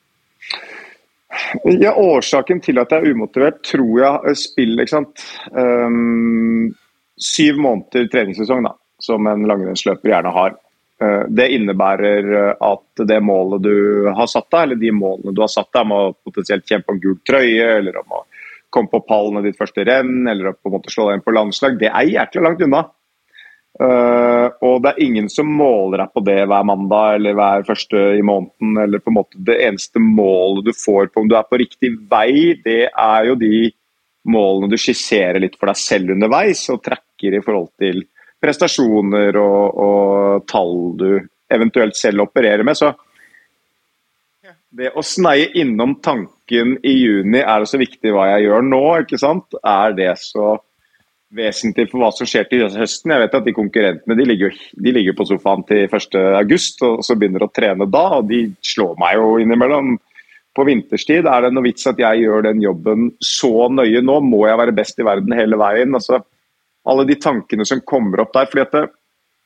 Ja, årsaken til at jeg er umotivert tror jeg spiller, ikke sant? Um, syv måneder treningssesong da, som en langrennsløper gjerne har. Uh, det innebærer at det målet du har satt deg, eller de målene du har satt deg, om å potensielt kjempe om gul trøye, eller om å komme på pallen i ditt første renn, eller å på en måte slå deg inn på landslag, det er jæklig langt unna. Uh, og det er ingen som måler deg på det hver mandag eller hver første i måneden, eller på en måte det eneste målet du får på om du er på riktig vei, det er jo de målene du skisserer litt for deg selv underveis og trekker i forhold til prestasjoner og, og tall du eventuelt selv opererer med. Så det å sneie innom tanken i juni, er det så viktig hva jeg gjør nå, ikke sant? Er det så vesentlig for hva som skjer til høsten? Jeg vet at de konkurrentene, de ligger, de ligger på sofaen til første august, og så begynner å trene da, og de slår meg jo innimellom. På vinterstid er det noe vits at jeg gjør den jobben så nøye nå, må jeg være best i verden hele veien. Altså, alle de tankene som kommer opp der, fordi at det,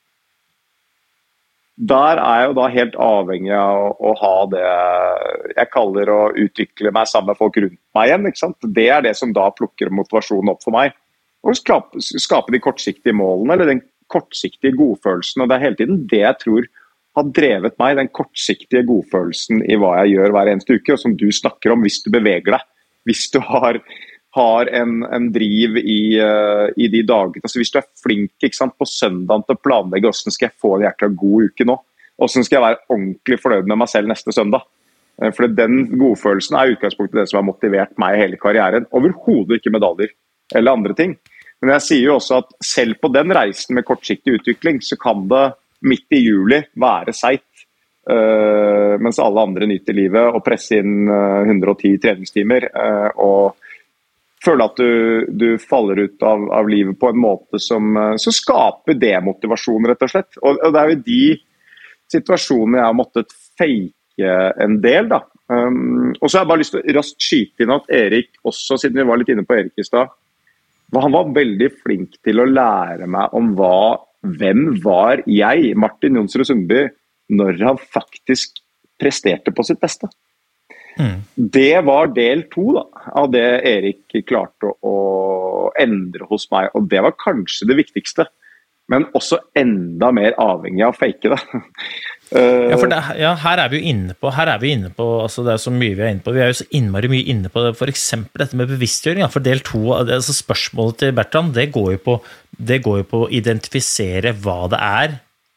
der er jeg jo da helt avhengig av å, å ha det jeg kaller å utvikle meg sammen med folk rundt meg igjen, ikke sant? Det er det som da plukker motivasjonen opp for meg. Og skape, skape de kortsiktige målene, eller den kortsiktige godfølelsen, og det er hele tiden det jeg tror har drevet meg, den kortsiktige godfølelsen i hva jeg gjør hver eneste uke, og som du snakker om hvis du beveger deg, hvis du har, har en, en driv i, uh, i de dagene, altså hvis du er flink, ikke sant, på søndagen til å planlegge hvordan skal jeg få en hjertelig god uke nå, hvordan skal jeg være ordentlig fornøyd med meg selv neste søndag. Uh, for den godfølelsen er utgangspunktet det som har motivert meg hele karrieren, overhodet ikke medaljer eller andre ting. Men jeg sier jo også at selv på den reisen med kortsiktig utvikling, så kan det midt i juli være seit, uh, mens alle andre nyter livet og presse inn uh, hundre og ti treningstimer, uh, og føle at du, du faller ut av, av livet på en måte som, uh, som skaper demotivasjon, rett og slett. Og, og det er jo de situasjonene jeg har måttet fake en del, da. Um, og så har jeg bare lyst til å raskt skyte inn at Erik, også siden vi var litt inne på Erik i stad, han var veldig flink til å lære meg om hva, hvem var jeg, Martin Jonsrud Sundby, når han faktisk presterte på sitt beste. Mm. Det var del to da, av det Erik klarte å, å endre hos meg, og det var kanskje det viktigste, men også enda mer avhengig av å fake det. Ja, for det, ja, her er vi jo inne på, her er vi inne på, altså det er så mye vi er inne på, vi er jo så innmari mye inne på det, for eksempel dette med bevisstgjøring, ja, for del to, altså spørsmålet til Bertrand, det går jo på, det går jo på å identifisere hva det er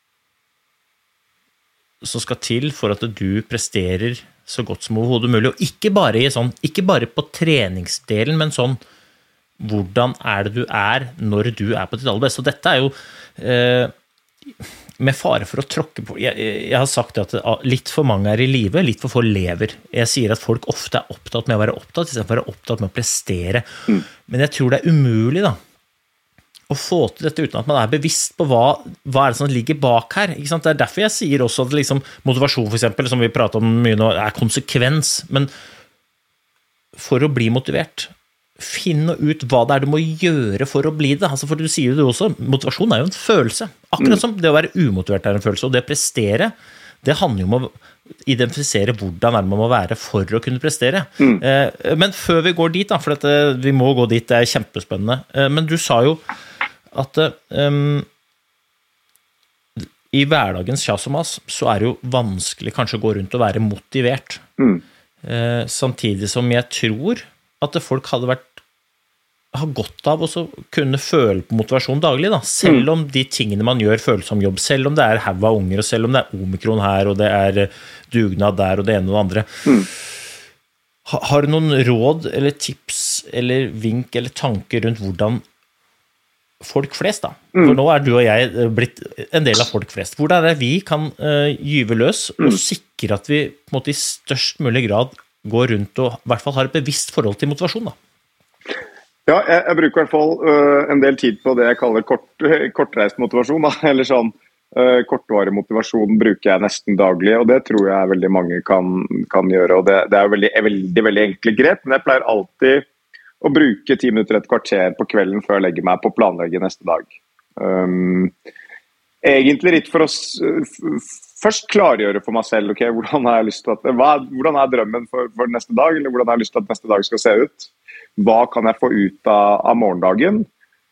som skal til for at du presterer så godt som overhodet mulig, og ikke bare i sånn, ikke bare på treningsdelen, men sånn, hvordan er det du er når du er på ditt aller beste, og dette er jo eh, med fare for å tråkke på, jeg, jeg har sagt at litt for mange er i live, litt for få lever. Jeg sier at folk ofte er opptatt med å være opptatt, i stedet for å være opptatt med å prestere. Mm. Men jeg tror det er umulig da, å få til dette uten at man er bevisst på hva, hva er det som ligger bak her. Ikke sant? Det er derfor jeg sier også at liksom, motivasjon for eksempel, som vi prater om mye nå, er konsekvens. Men for å bli motivert, finne ut hva det er du må gjøre for å bli det. Altså for du sier jo også, motivasjon er jo en følelse. Akkurat som det å være umotivert er en følelse, og det å prestere, det handler jo om å identifisere hvordan er det man må være for å kunne prestere. Mm. Eh, men før vi går dit da, for dette, vi må gå dit, det er kjempespennende. Eh, men du sa jo at um, i hverdagens kjas og mas, så er det jo vanskelig kanskje å gå rundt og være motivert. Mm. Eh, samtidig som jeg tror at folk hadde vært har godt av å kunne føle på motivasjon daglig, da. Selv om de tingene man gjør føles som jobb, selv om det er haug av unger, og selv om det er omikron her, og det er dugnad der, og det ene og det andre. Mm. Har du noen råd, eller tips, eller vink, eller tanker rundt hvordan folk flest, da? Mm. For nå er du og jeg blitt en del av folk flest. Hvordan er det vi kan uh, gyve løs, mm. og sikre at vi på en måte, i størst mulig grad går rundt og i hvert fall har et bevisst forhold til motivasjon, da? Ja, jeg, jeg bruker i hvert fall uh, en del tid på det jeg kaller kort, kortreist motivasjon, da. Eller sånn uh, kortvarig motivasjon bruker jeg nesten daglig, og det tror jeg veldig mange kan, kan gjøre, og det, det er jo veldig, veldig, veldig enkle grep, men jeg pleier alltid å bruke ti minutter et kvarter på kvelden før jeg legger meg på å planlegge neste dag. Um, egentlig litt for å først klargjøre for meg selv, ok, hvordan har jeg lyst til at, hva, hvordan er drømmen for, for neste dag, eller hvordan har jeg lyst til at neste dag skal se ut? Hva kan jeg få ut av, av morgendagen?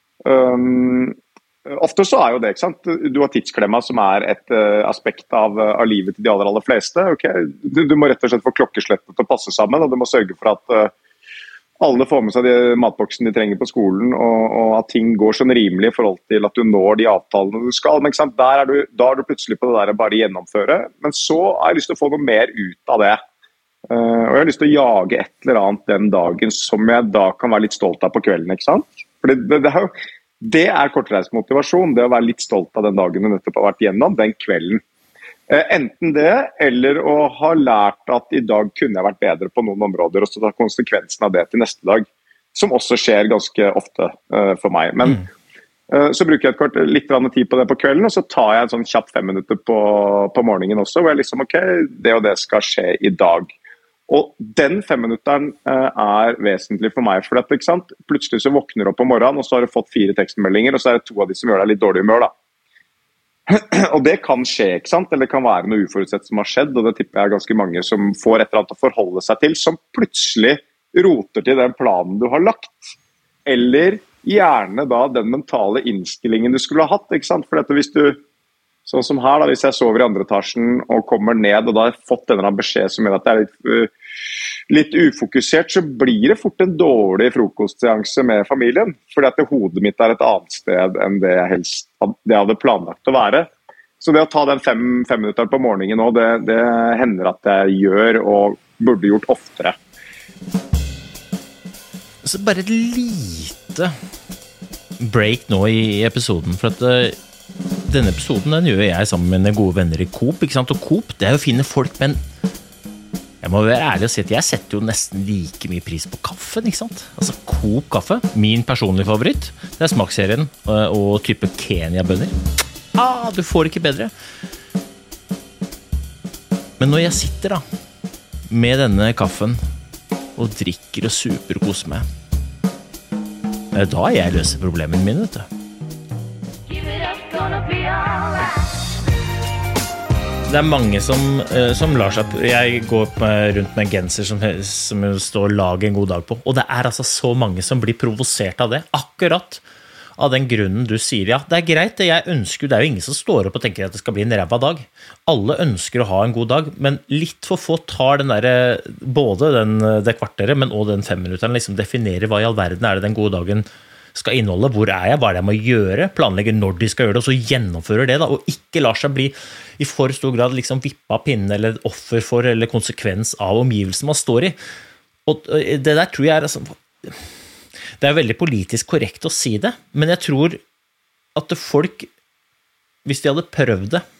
Um, ofte så er jo det, ikke sant? Du har tidsklemma som er et uh, aspekt av, av livet til de aller, aller fleste. Okay? Du, du må rett og slett få klokkeslettet til å passe sammen, og du må sørge for at uh, alle får med seg de matboksen de trenger på skolen, og, og at ting går sånn rimelig i forhold til at du når de avtalene du skal. Men ikke sant? Der er du, da er du plutselig på det der å bare gjennomføre. Men så har jeg lyst til å få noe mer ut av det. Uh, og jeg har lyst til å jage et eller annet den dagen som jeg da kan være litt stolt av på kvelden, ikke sant? For det, det, det, er, det er kortreist motivasjon, det å være litt stolt av den dagen du nettopp har vært gjennom, den kvelden. Uh, enten det, eller å ha lært at i dag kunne jeg vært bedre på noen områder, og så ta konsekvensen av det til neste dag, som også skjer ganske ofte uh, for meg. Men mm. uh, så bruker jeg et kort, litt tid på det på kvelden, og så tar jeg en sånn kjapp fem minutter på, på morgenen også, hvor jeg liksom, ok, det og det skal skje i dag. Og den femminutteren uh, er vesentlig for meg, for at, ikke sant? Plutselig så våkner du opp om morgenen, og så har du fått fire tekstmeldinger, og så er det to av de som gjør deg litt dårlig humør, da. Og det kan skje, ikke sant? Eller det kan være noe uforutsett som har skjedd, og det tipper jeg er ganske mange som får et eller annet å forholde seg til, som plutselig roter til den planen du har lagt. Eller gjerne da den mentale innstillingen du skulle ha hatt, ikke sant? For dette, hvis du Sånn som her da, hvis jeg sover i andre etasjen og kommer ned, og da har jeg fått en eller annen beskjed som gjør at jeg er litt, uh, litt ufokusert, så blir det fort en dårlig frokostseanse med familien, fordi at hodet mitt er et annet sted enn det jeg helst det jeg hadde planlagt å være. Så det å ta den fem, fem minutter på morgenen nå, det, det hender at jeg gjør og burde gjort oftere. Så bare et lite break nå i episoden, for at uh, denne episoden den gjør jeg sammen med mine gode venner i Coop, ikke sant? Og Coop, det er jo fine folk, men jeg må være ærlig og si at jeg setter jo nesten like mye pris på kaffen, ikke sant? Altså Coop kaffe, min personlige favoritt, det er smaksserien og type Kenya-bønner. Ah, du får ikke bedre. Men når jeg sitter da, med denne kaffen, og drikker og super og koser meg, det er da jeg løser problemene mine, vet du. Det er mange som, som lar seg, jeg går med, rundt med en genser som, som står lag en god dag på, og det er altså så mange som blir provosert av det, akkurat av den grunnen du sier, ja, det er greit, jeg ønsker, det er jo ingen som står opp og tenker at det skal bli en ræva dag, alle ønsker å ha en god dag, men litt for få tar den der, både den, det kvarteret, men også den fem minutteren, liksom definerer hva i all verden er det den gode dagen skal inneholde, hvor er jeg, hva er det jeg må gjøre, planlegge når de skal gjøre det, og så gjennomfører det da, og ikke lar seg bli i for stor grad liksom vippa pinnen, eller offer for, eller konsekvens av omgivelsen man står i. Og det der tror jeg er, altså, det er veldig politisk korrekt å si det, men jeg tror at folk, hvis de hadde prøvd det,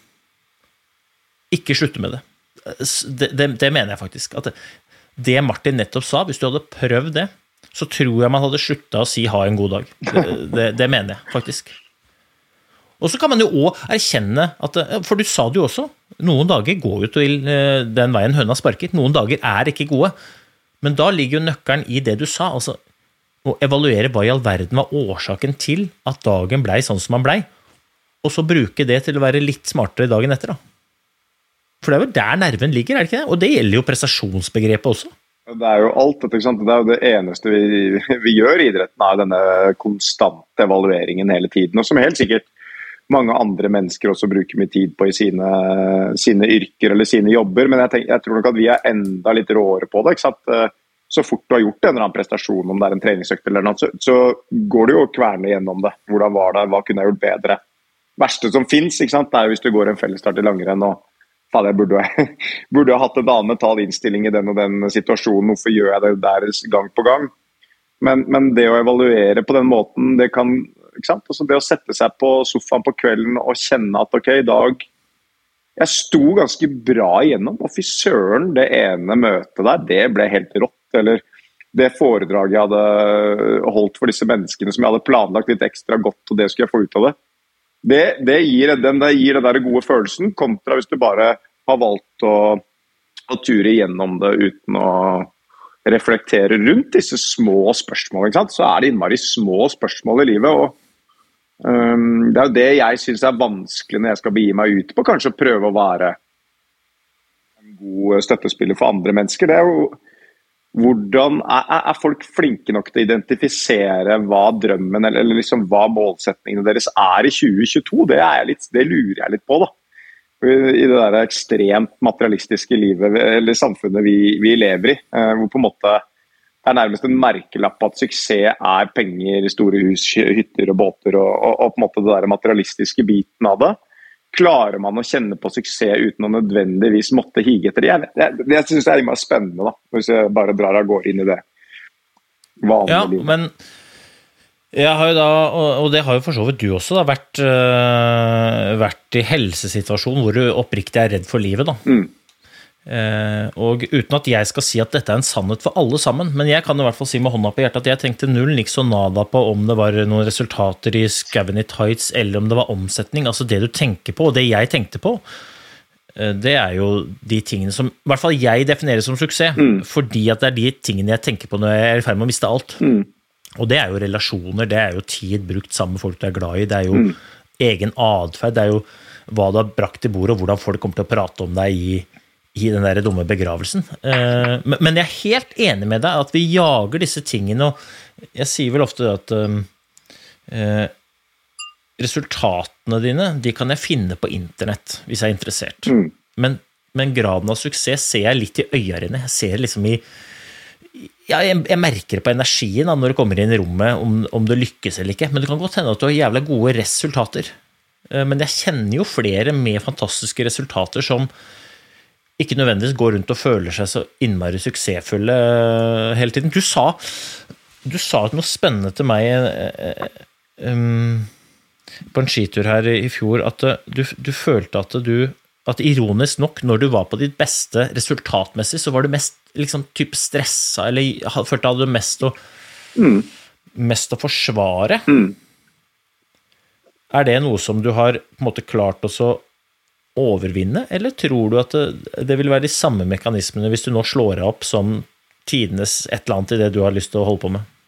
ikke slutte med det. Det, det, det mener jeg faktisk, at det, det Martin nettopp sa, hvis du hadde prøvd det, så tror jeg man hadde sluttet å si ha en god dag. Det, det, det mener jeg faktisk. Og så kan man jo også erkjenne at, for du sa det jo også, noen dager går jo til den veien høna sparker, noen dager er ikke gode, men da ligger jo nøkkelen i det du sa, altså å evaluere hva i all verden var årsaken til at dagen ble sånn som man ble, og så bruke det til å være litt smartere dagen etter da. For det er jo der nerven ligger, er det ikke det? Og det gjelder jo prestasjonsbegrepet også. Det er jo alt, ikke sant? Det er jo det eneste vi, vi gjør i idretten, er denne konstante evalueringen hele tiden, og som helt sikkert mange andre mennesker også bruker mye tid på i sine, sine yrker eller sine jobber, men jeg, tenker, jeg tror nok at vi er enda litt råere på det, ikke sant? Så fort du har gjort en eller annen prestasjon, om det er en treningsøkt eller noe, så, så går du jo kverne gjennom det. Hvordan var det? Hva kunne jeg gjort bedre? Verste som finnes, ikke sant? Det er jo hvis du går en fellesstart i langrenn og faen, jeg burde, burde ha hatt en annen mental innstilling i den og den situasjonen, hvorfor gjør jeg det der gang på gang? Men, men det å evaluere på den måten, det kan, ikke sant? Altså det å sette seg på sofaen på kvelden og kjenne at ok, i dag, jeg sto ganske bra igjennom, og fy søren, det ene møtet der, det ble helt rått, eller det foredraget jeg hadde holdt for disse menneskene som jeg hadde planlagt litt ekstra godt, og det skulle jeg få ut av det. Det, det, gir, den, det gir den der gode følelsen, kontra hvis du bare har valgt å, å ture gjennom det uten å reflektere rundt disse små spørsmål, ikke sant? Så er det innmari små spørsmål i livet, og um, det er jo det jeg synes er vanskelig når jeg skal begi meg ut på, kanskje prøve å være en god støttespiller for andre mennesker. Det er jo hvordan er, er folk flinke nok til å identifisere hva drømmen eller, eller liksom hva målsetningene deres er i tjue tjueto? Det, er jeg litt, det lurer jeg litt på da. I det der ekstremt materialistiske livet eller samfunnet vi, vi lever i, hvor på en måte det er nærmest en merkelapp at suksess er penger, store hus, hytter og båter og, og, og på en måte det der materialistiske biten av det. Klarer man å kjenne på suksess uten å nødvendigvis måtte hige etter det? Jeg, jeg, jeg synes det er litt mer spennende da, hvis jeg bare drar av gårde inn i det vanlige ja, livet. Men jeg har jo da, og det har jo for så vidt du også da, vært, uh, vært i helsesituasjon hvor du oppriktig er redd for livet da. Mm. Uh, og uten at jeg skal si at dette er en sannhet for alle sammen, men jeg kan i hvert fall si med hånda på hjertet at jeg tenkte null niks og nada på om det var noen resultater i Skaven i Tights, eller om det var omsetning. Altså det du tenker på, og det jeg tenkte på, uh, det er jo de tingene som, i hvert fall jeg definerer som suksess, mm. fordi at det er de tingene jeg tenker på når jeg er i ferd med å miste alt. Mm. Og det er jo relasjoner, det er jo tid brukt sammen med folk du er glad i, det er jo mm. egen adferd, det er jo hva du har brakt til bordet, og hvordan folk kommer til å prate om deg i i den der dumme begravelsen. Men jeg er helt enig med deg at vi jager disse tingene, og jeg sier vel ofte at resultatene dine, de kan jeg finne på internett, hvis jeg er interessert. Mm. Men, men graden av suksess ser jeg litt i øya dine. Jeg ser liksom i Ja, jeg, jeg merker på energien da, når du kommer inn i rommet, om, om du lykkes eller ikke. Men det kan godt hende at du har jævla gode resultater. Men jeg kjenner jo flere med fantastiske resultater som ikke nødvendigvis går rundt og føler seg så innmari suksessfulle hele tiden. Du sa, du sa noe spennende til meg um, på en skitur her i fjor, at du, du følte at du, at ironisk nok, når du var på ditt beste resultatmessig, så var du mest liksom typ stressa, eller følte at du mest å, mm. mest å forsvare. Mm. Er det noe som du har på en måte klart å så overvinne, eller tror du at det, det vil være de samme mekanismene hvis du nå slår deg opp som tidenes et eller annet i det du har lyst til å holde på med?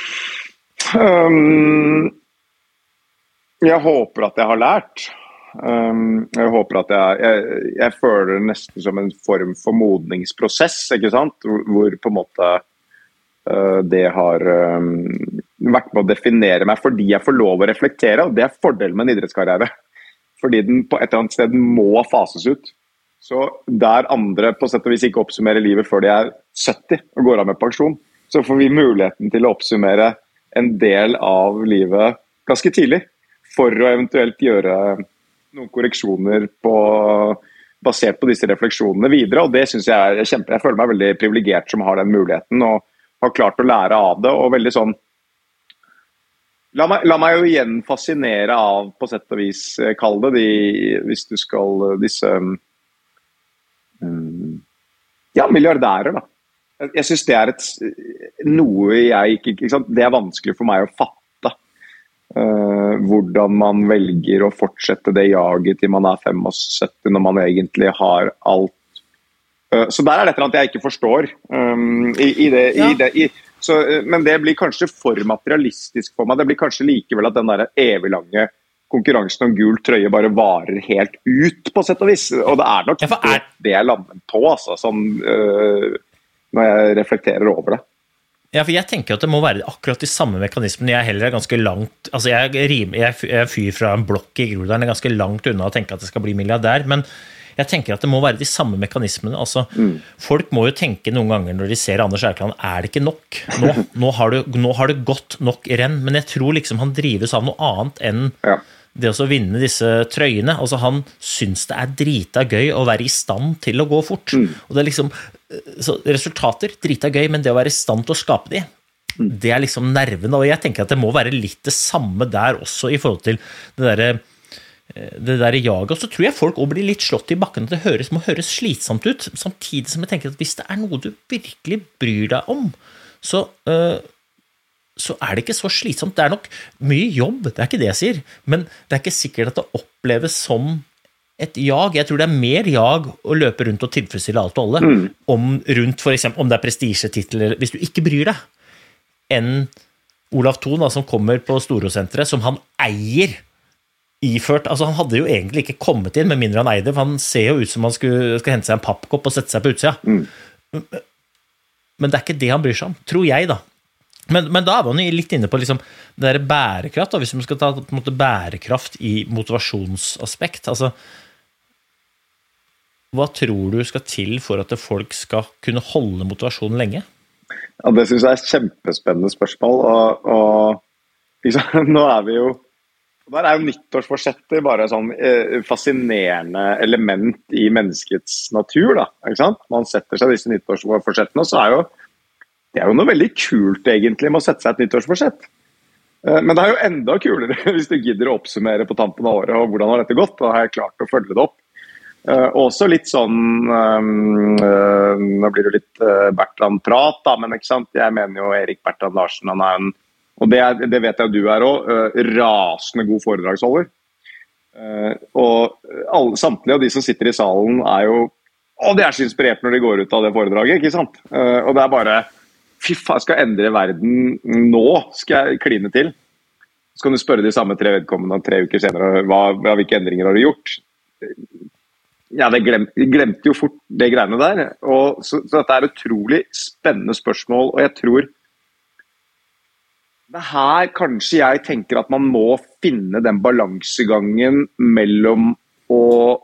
Um, jeg håper at jeg har lært. Um, jeg håper at jeg, jeg, jeg føler det nesten som en form for modningsprosess, ikke sant? Hvor, hvor på en måte uh, det har um, vært med å definere meg fordi jeg får lov å reflektere, og det er fordelen med en idrettskarriere. Fordi den på et eller annet sted må fases ut. Så der andre på sett og vis ikke oppsummerer livet før de er sytti og går av med pensjon, så får vi muligheten til å oppsummere en del av livet ganske tidlig, for å eventuelt gjøre noen korreksjoner på, basert på disse refleksjonene videre, og det synes jeg er kjempe. Jeg føler meg veldig privilegert som har den muligheten, og har klart å lære av det, og veldig sånn La meg, la meg jo igjen fascinere av, på sett og vis, kall det, de, hvis du skal, disse, um, ja, milliardærer da. Jeg, jeg synes det er et, noe jeg ikke, ikke sant, det er vanskelig for meg å fatte, uh, hvordan man velger å fortsette det jaget til man er syttifem, når man egentlig har alt. Uh, så der er det et eller annet jeg ikke forstår, um, i, i det, ja. i det, i Så, men det blir kanskje for materialistisk for meg. Det blir kanskje likevel at den der evig lange konkurransen om gul trøye bare varer helt ut, på sett og vis. Og det er nok ja, er... det jeg lander på, altså, sånn, øh, når jeg reflekterer over det. Ja, for jeg tenker at det må være akkurat de samme mekanismene. Jeg er heller ganske langt, altså jeg, jeg, jeg fyr fra en blokk i Groruddalen, er ganske langt unna å tenke at det skal bli milliardær, men jeg tenker at det må være de samme mekanismene. Altså, mm. Folk må jo tenke noen ganger når de ser Anders Erkland, er det ikke nok? Nå, nå, har, det, nå har det gått nok renn, men jeg tror liksom han drives av noe annet enn ja. Det å vinne disse trøyene. Altså, han synes det er drita gøy å være i stand til å gå fort. Mm. Og det er liksom, så resultater, drita gøy, men det å være i stand til å skape de, mm. det er liksom nerven. Og jeg tenker at det må være litt det samme der også i forhold til det der det der jaget, og så tror jeg folk også blir litt slått i bakken, at det høres, må høres slitsomt ut, samtidig som jeg tenker at hvis det er noe du virkelig bryr deg om, så, uh, så er det ikke så slitsomt. Det er nok mye jobb, det er ikke det jeg sier, men det er ikke sikkert at det oppleves som et jag. Jeg tror det er mer jag å løpe rundt og tilfredsstille alt og alle, mm. om, rundt for eksempel, om det er prestisjetitler, hvis du ikke bryr deg, enn Olav Thon, da, som kommer på Storosenteret, som han eier, iført, altså han hadde jo egentlig ikke kommet inn med mindre han eide, for han ser jo ut som han skulle, skal hente seg en pappkopp og sette seg på utsida. Mm. Men det er ikke det han bryr seg om, tror jeg da. Men, men da er man jo litt inne på liksom, det der bærekraft, da, hvis man skal ta på en måte bærekraft i motivasjonsaspekt. Altså, hva tror du skal til for at folk skal kunne holde motivasjonen lenge? Ja, det synes jeg er et kjempespennende spørsmål, og, og liksom, nå er vi jo Og der er jo nyttårsforsetter bare et sånn eh, fascinerende element i menneskets natur, da, ikke sant? Man setter seg disse nyttårsforsettene, og så er jo, det er jo noe veldig kult egentlig med å sette seg et nyttårsforsett. Eh, men det er jo enda kulere hvis du gidder å oppsummere på tampen av året, og hvordan har dette gått, og har jeg klart å følge det opp. Eh, også litt sånn, eh, nå blir det litt eh, Bertrand-prat da, men ikke sant? Jeg mener jo Erik Bertrand Larsen, han er en Og det, er, det vet jeg du er også, uh, rasende god foredragsholder. Uh, og alle, samtlige av de som sitter i salen er jo, å de er så inspirert når de går ut av det foredraget, ikke sant? Uh, og det er bare, fy faen, skal jeg endre verden nå, skal jeg kline til. Så kan du spørre de samme tre vedkommende tre uker senere, hva, hvilke endringer har du gjort? Ja, det glemte, glemte jo fort det greiene der. Og så, så dette er et utrolig spennende spørsmål, og jeg tror Det her kanskje jeg tenker at man må finne den balansegangen mellom å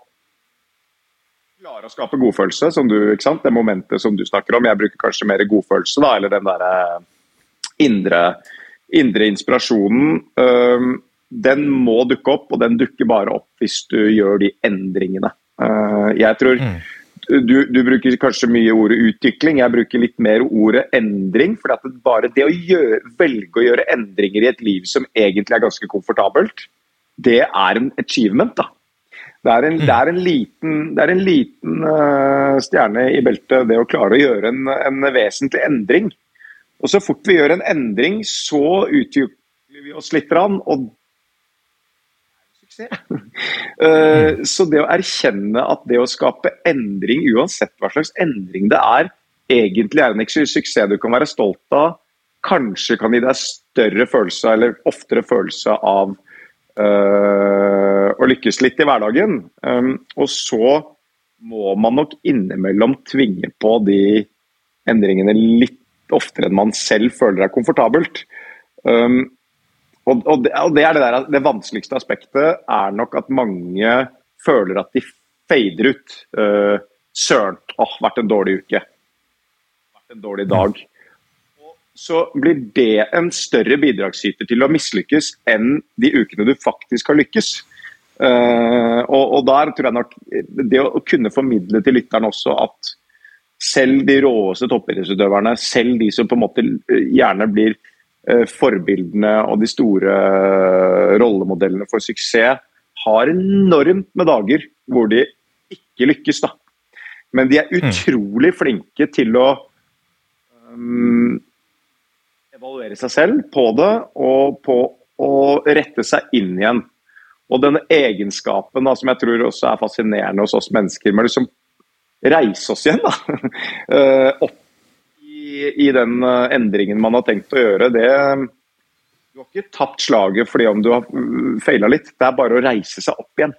klare å skape godfølelse, som du, ikke sant? Det momentet som du snakker om. Jeg bruker kanskje mer godfølelse da, eller den der indre, indre inspirasjonen. Um, den må dukke opp, og den dukker bare opp hvis du gjør de endringene. Uh, jeg tror mm. du, du bruker kanskje mye ordet utvikling, jeg bruker litt mer ordet endring, for at det bare det å gjøre, velge å gjøre endringer i et liv som egentlig er ganske komfortabelt, det er en achievement da. Det er en, det er en liten, det er en liten uh, stjerne i beltet, det å klare å gjøre en, en vesentlig endring. Og så fort vi gjør en endring, så utvikler vi oss litt, og suksess. uh, så det å erkjenne at det å skape endring, uansett hva slags endring det er, egentlig er en suksess du kan være stolt av, kanskje kan gi deg større følelse, eller oftere følelse av Uh, og lykkes litt i hverdagen. Um, og så må man nok innimellom tvinge på de endringene litt oftere enn man selv føler er komfortabelt. Um, og, og, det, og det er det der, det vanskeligste aspektet er nok at mange føler at de fader ut. Uh, Søren, åh, vært en dårlig uke. Vært en dårlig dag. Så blir det en større bidragsyter til å mislykkes enn de ukene du faktisk har lykkes. Uh, og, og der tror jeg nok det å kunne formidle til lytteren også at selv de råeste toppidrettsutøverne, selv de som på en måte gjerne blir uh, forbildene og de store uh, rollemodellene for suksess, har enormt med dager hvor de ikke lykkes da. Men de er utrolig flinke til å um, evaluere seg selv på det, og på å rette seg inn igjen. Og denne egenskapen da, som jeg tror også er fascinerende hos oss mennesker, med liksom reise oss igjen da, opp i, i den endringen man har tenkt å gjøre, det, du har ikke tapt slaget fordi om du har feilet litt, det er bare å reise seg opp igjen.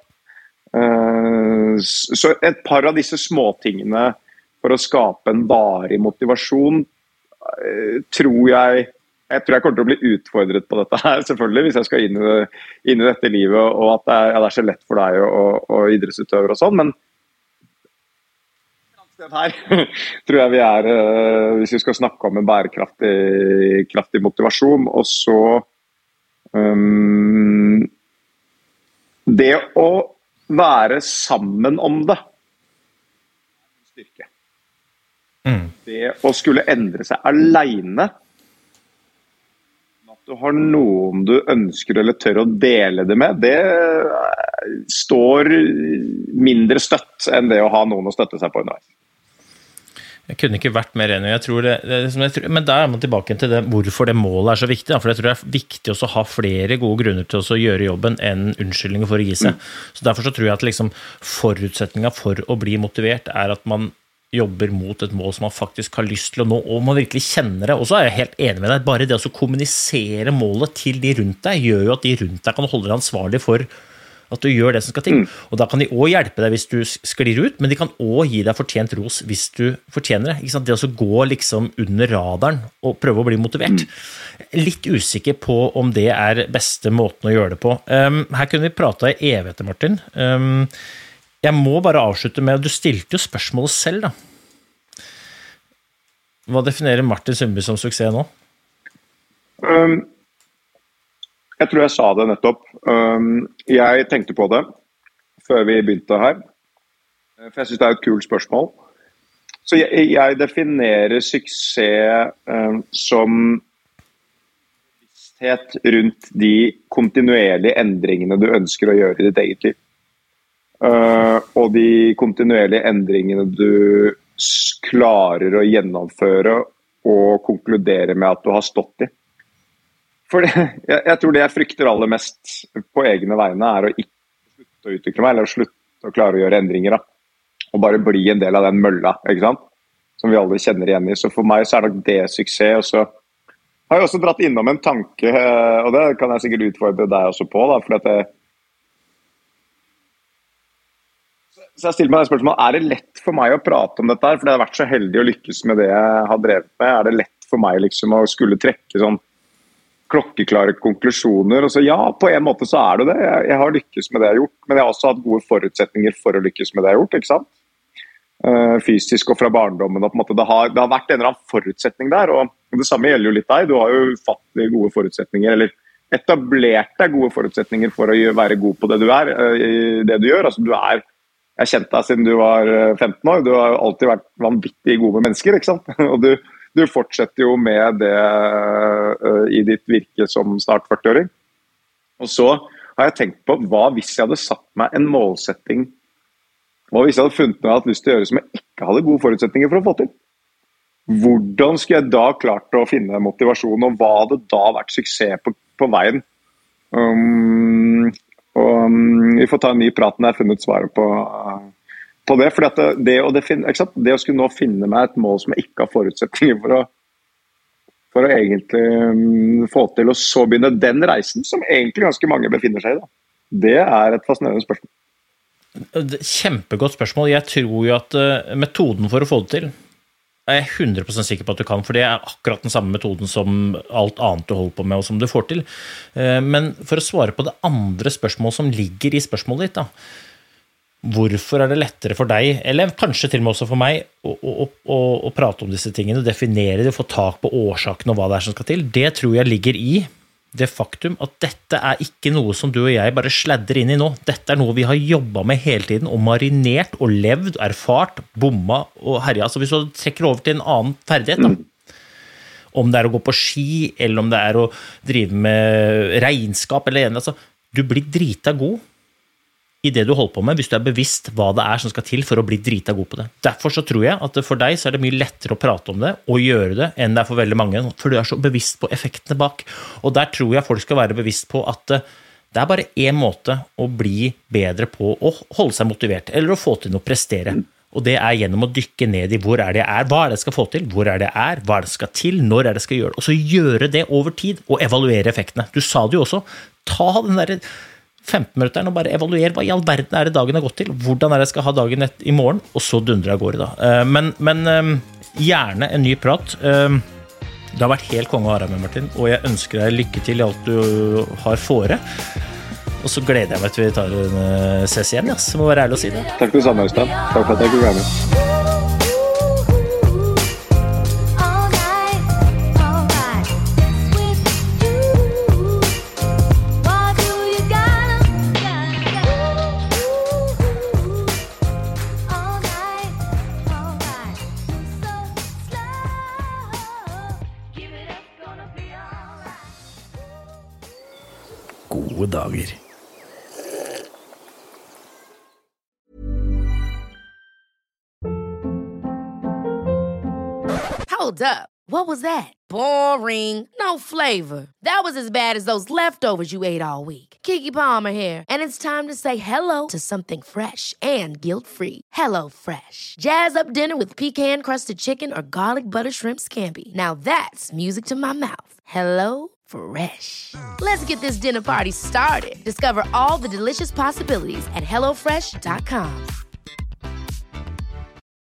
Så et par av disse småtingene for å skape en varig motivasjon, tror jeg jeg tror jeg kommer til å bli utfordret på dette her, selvfølgelig, hvis jeg skal inn i, inn i dette livet, og at det er, ja, det er så lett for deg og, og idrettsutøver og sånn, men her tror jeg vi er, hvis vi skal snakke om en bærekraftig kraftig motivasjon, og så um, det å være sammen om det, styrke. Mm. Det å skulle endre seg alene, at du har noen du ønsker eller tør å dele det med, det står mindre støtt enn det å ha noen å støtte seg på underveis. Jeg kunne ikke vært mer enig, jeg tror det, det som jeg tror, men der er man tilbake til det, hvorfor det målet er så viktig, da, for jeg tror det er viktig også å ha flere gode grunner til å gjøre jobben enn unnskyldninger for å gi seg. Mm. Så derfor så tror jeg at liksom forutsetningen for å bli motivert er at man jobber mot et mål som man faktisk har lyst til å nå, og man virkelig kjenner det. Og så er jeg helt enig med deg, bare det å kommunisere målet til de rundt deg, gjør jo at de rundt deg kan holde deg ansvarlig for at du gjør det som skal til. Mm. Og da kan de også hjelpe deg hvis du sklir ut, men de kan også gi deg fortjent ros hvis du fortjener det. Ikke sant? Det å gå liksom under radaren og prøve å bli motivert. Mm. Litt usikker på om det er beste måten å gjøre det på. Um, her kunne vi prate i evigheter, Martin. Um, Jeg må bare avslutte med, du stilte jo spørsmålet selv da. Hva definerer Martin Sundby som suksess nå? Um, jeg tror jeg sa det nettopp. Um, jeg tenkte på det før vi begynte her. For jeg synes det er et kult spørsmål. Så jeg, jeg definerer suksess um, som bevissthet rundt de kontinuerlige endringene du ønsker å gjøre i ditt eget liv. Uh, og de kontinuerlige endringene du klarer å gjennomføre og konkludere med at du har stått i. For det, jeg, jeg tror det jeg frykter aller mest på egne vegne er å ikke slutte å utvikle meg, eller å slutte å klare å gjøre endringer da. Og bare bli en del av den mølla, ikke sant? Som vi alle kjenner igjen i. Så for meg så er nok det suksess. Og så har jeg også dratt innom en tanke, og det kan jeg sikkert utfordre deg også på da, for at det Så jeg stiller meg det spørsmålet, er det lett for meg å prate om dette her? For jeg har vært så heldig å lykkes med det jeg har drevet med. Er det lett for meg liksom å skulle trekke sånn klokkeklare konklusjoner. Og så ja, på en måte så er det det. Jeg, jeg har lykkes med det jeg har gjort, men jeg har også hatt gode forutsetninger for å lykkes med det jeg har gjort, ikke sant? Uh, fysisk og fra barndommen. Og på en måte det, har, det har vært en eller annen forutsetning der, og det samme gjelder jo litt deg. Du har jo ufattelig gode forutsetninger, eller etablert deg gode forutsetninger for å være god på det du er, uh, i det du gjør. Altså du er, jeg kjente deg siden du var femten år, du har alltid vært vanvittig god med mennesker, ikke sant? Og du Du fortsetter jo med det uh, i ditt virke som snart førti-åring. Og så har jeg tenkt på, hva hvis jeg hadde satt meg en målsetting, hva hvis jeg hadde funnet noe jeg hadde lyst til å gjøre som jeg ikke hadde gode forutsetninger for å få til? Hvordan skulle jeg da klart å finne motivasjon, og hva hadde da vært suksess på, på veien? Um, og um, vi får ta en ny prat når jeg har funnet svaret på... Uh, på det, fordi at det, det, å defin- ikke sant? Det å skulle nå finne meg et mål som jeg ikke har forutsetninger for å, for å egentlig um, få til, og så begynne den reisen som egentlig ganske mange befinner seg i da. Det er et fascinerende spørsmål. Kjempegodt spørsmål. Jeg tror jo at uh, metoden for å få det til, er jeg hundre prosent sikker på at du kan, for det er akkurat den samme metoden som alt annet du holder på med, og som du får til. Uh, men for å svare på det andre spørsmålet som ligger i spørsmålet ditt da, hvorfor er det lettere for deg, eller kanskje til og med også for meg, å, å, å, å prate om disse tingene, definere det, få tak på årsaken og hva det er som skal til? Det tror jeg ligger i det faktum at dette er ikke noe som du og jeg bare sladder inn i nå. Dette er noe vi har jobbet med hele tiden, og marinert, og levd, erfart, bomma og herja. Altså hvis du trekker over til en annen ferdighet da, om det er å gå på ski, eller om det er å drive med regnskap, eller en, altså, du blir drita god i det du holder på med, hvis du er bevisst hva det er som skal til for å bli drita god på det. Derfor så tror jeg at for deg så er det mye lettere å prate om det og gjøre det enn det er for veldig mange, for du er så bevisst på effektene bak. Og der tror jeg folk skal være bevisst på at det er bare en måte å bli bedre på å holde seg motivert, eller å få til noe prestere. Og det er gjennom å dykke ned i hvor er det jeg er, hva er det jeg skal få til, hvor er det jeg er, hva er det jeg skal til, når er det jeg skal gjøre det, og så gjøre det over tid og evaluere effektene. Du sa det jo også, ta den der femten minutter og bare evaluere hva i all verden er det dagen har gått til, hvordan er det jeg skal ha dagen et, i morgen, og så dundrer jeg går i da. Men, men gjerne en ny prat. Det har vært helt konge å ha deg med, Martin, og jeg ønsker deg lykke til i alt du har fore. Og så gleder jeg meg til vi tar en ses igjen, ja. Så må være ærlig å si det. Takk det samme, Øystein. Takk for at jeg kunne være med. Gode dager. Hold up. What was that? Boring. No flavor. That was as bad as those leftovers you ate all week. Keke Palmer here, and it's time to say hello to something fresh and guilt-free. Hello Fresh. Jazz up dinner with pecan-crusted chicken or garlic butter shrimp scampi. Now that's music to my mouth. Hello Fresh. Let's get this dinner party started. Discover all the delicious possibilities at hello fresh dot com.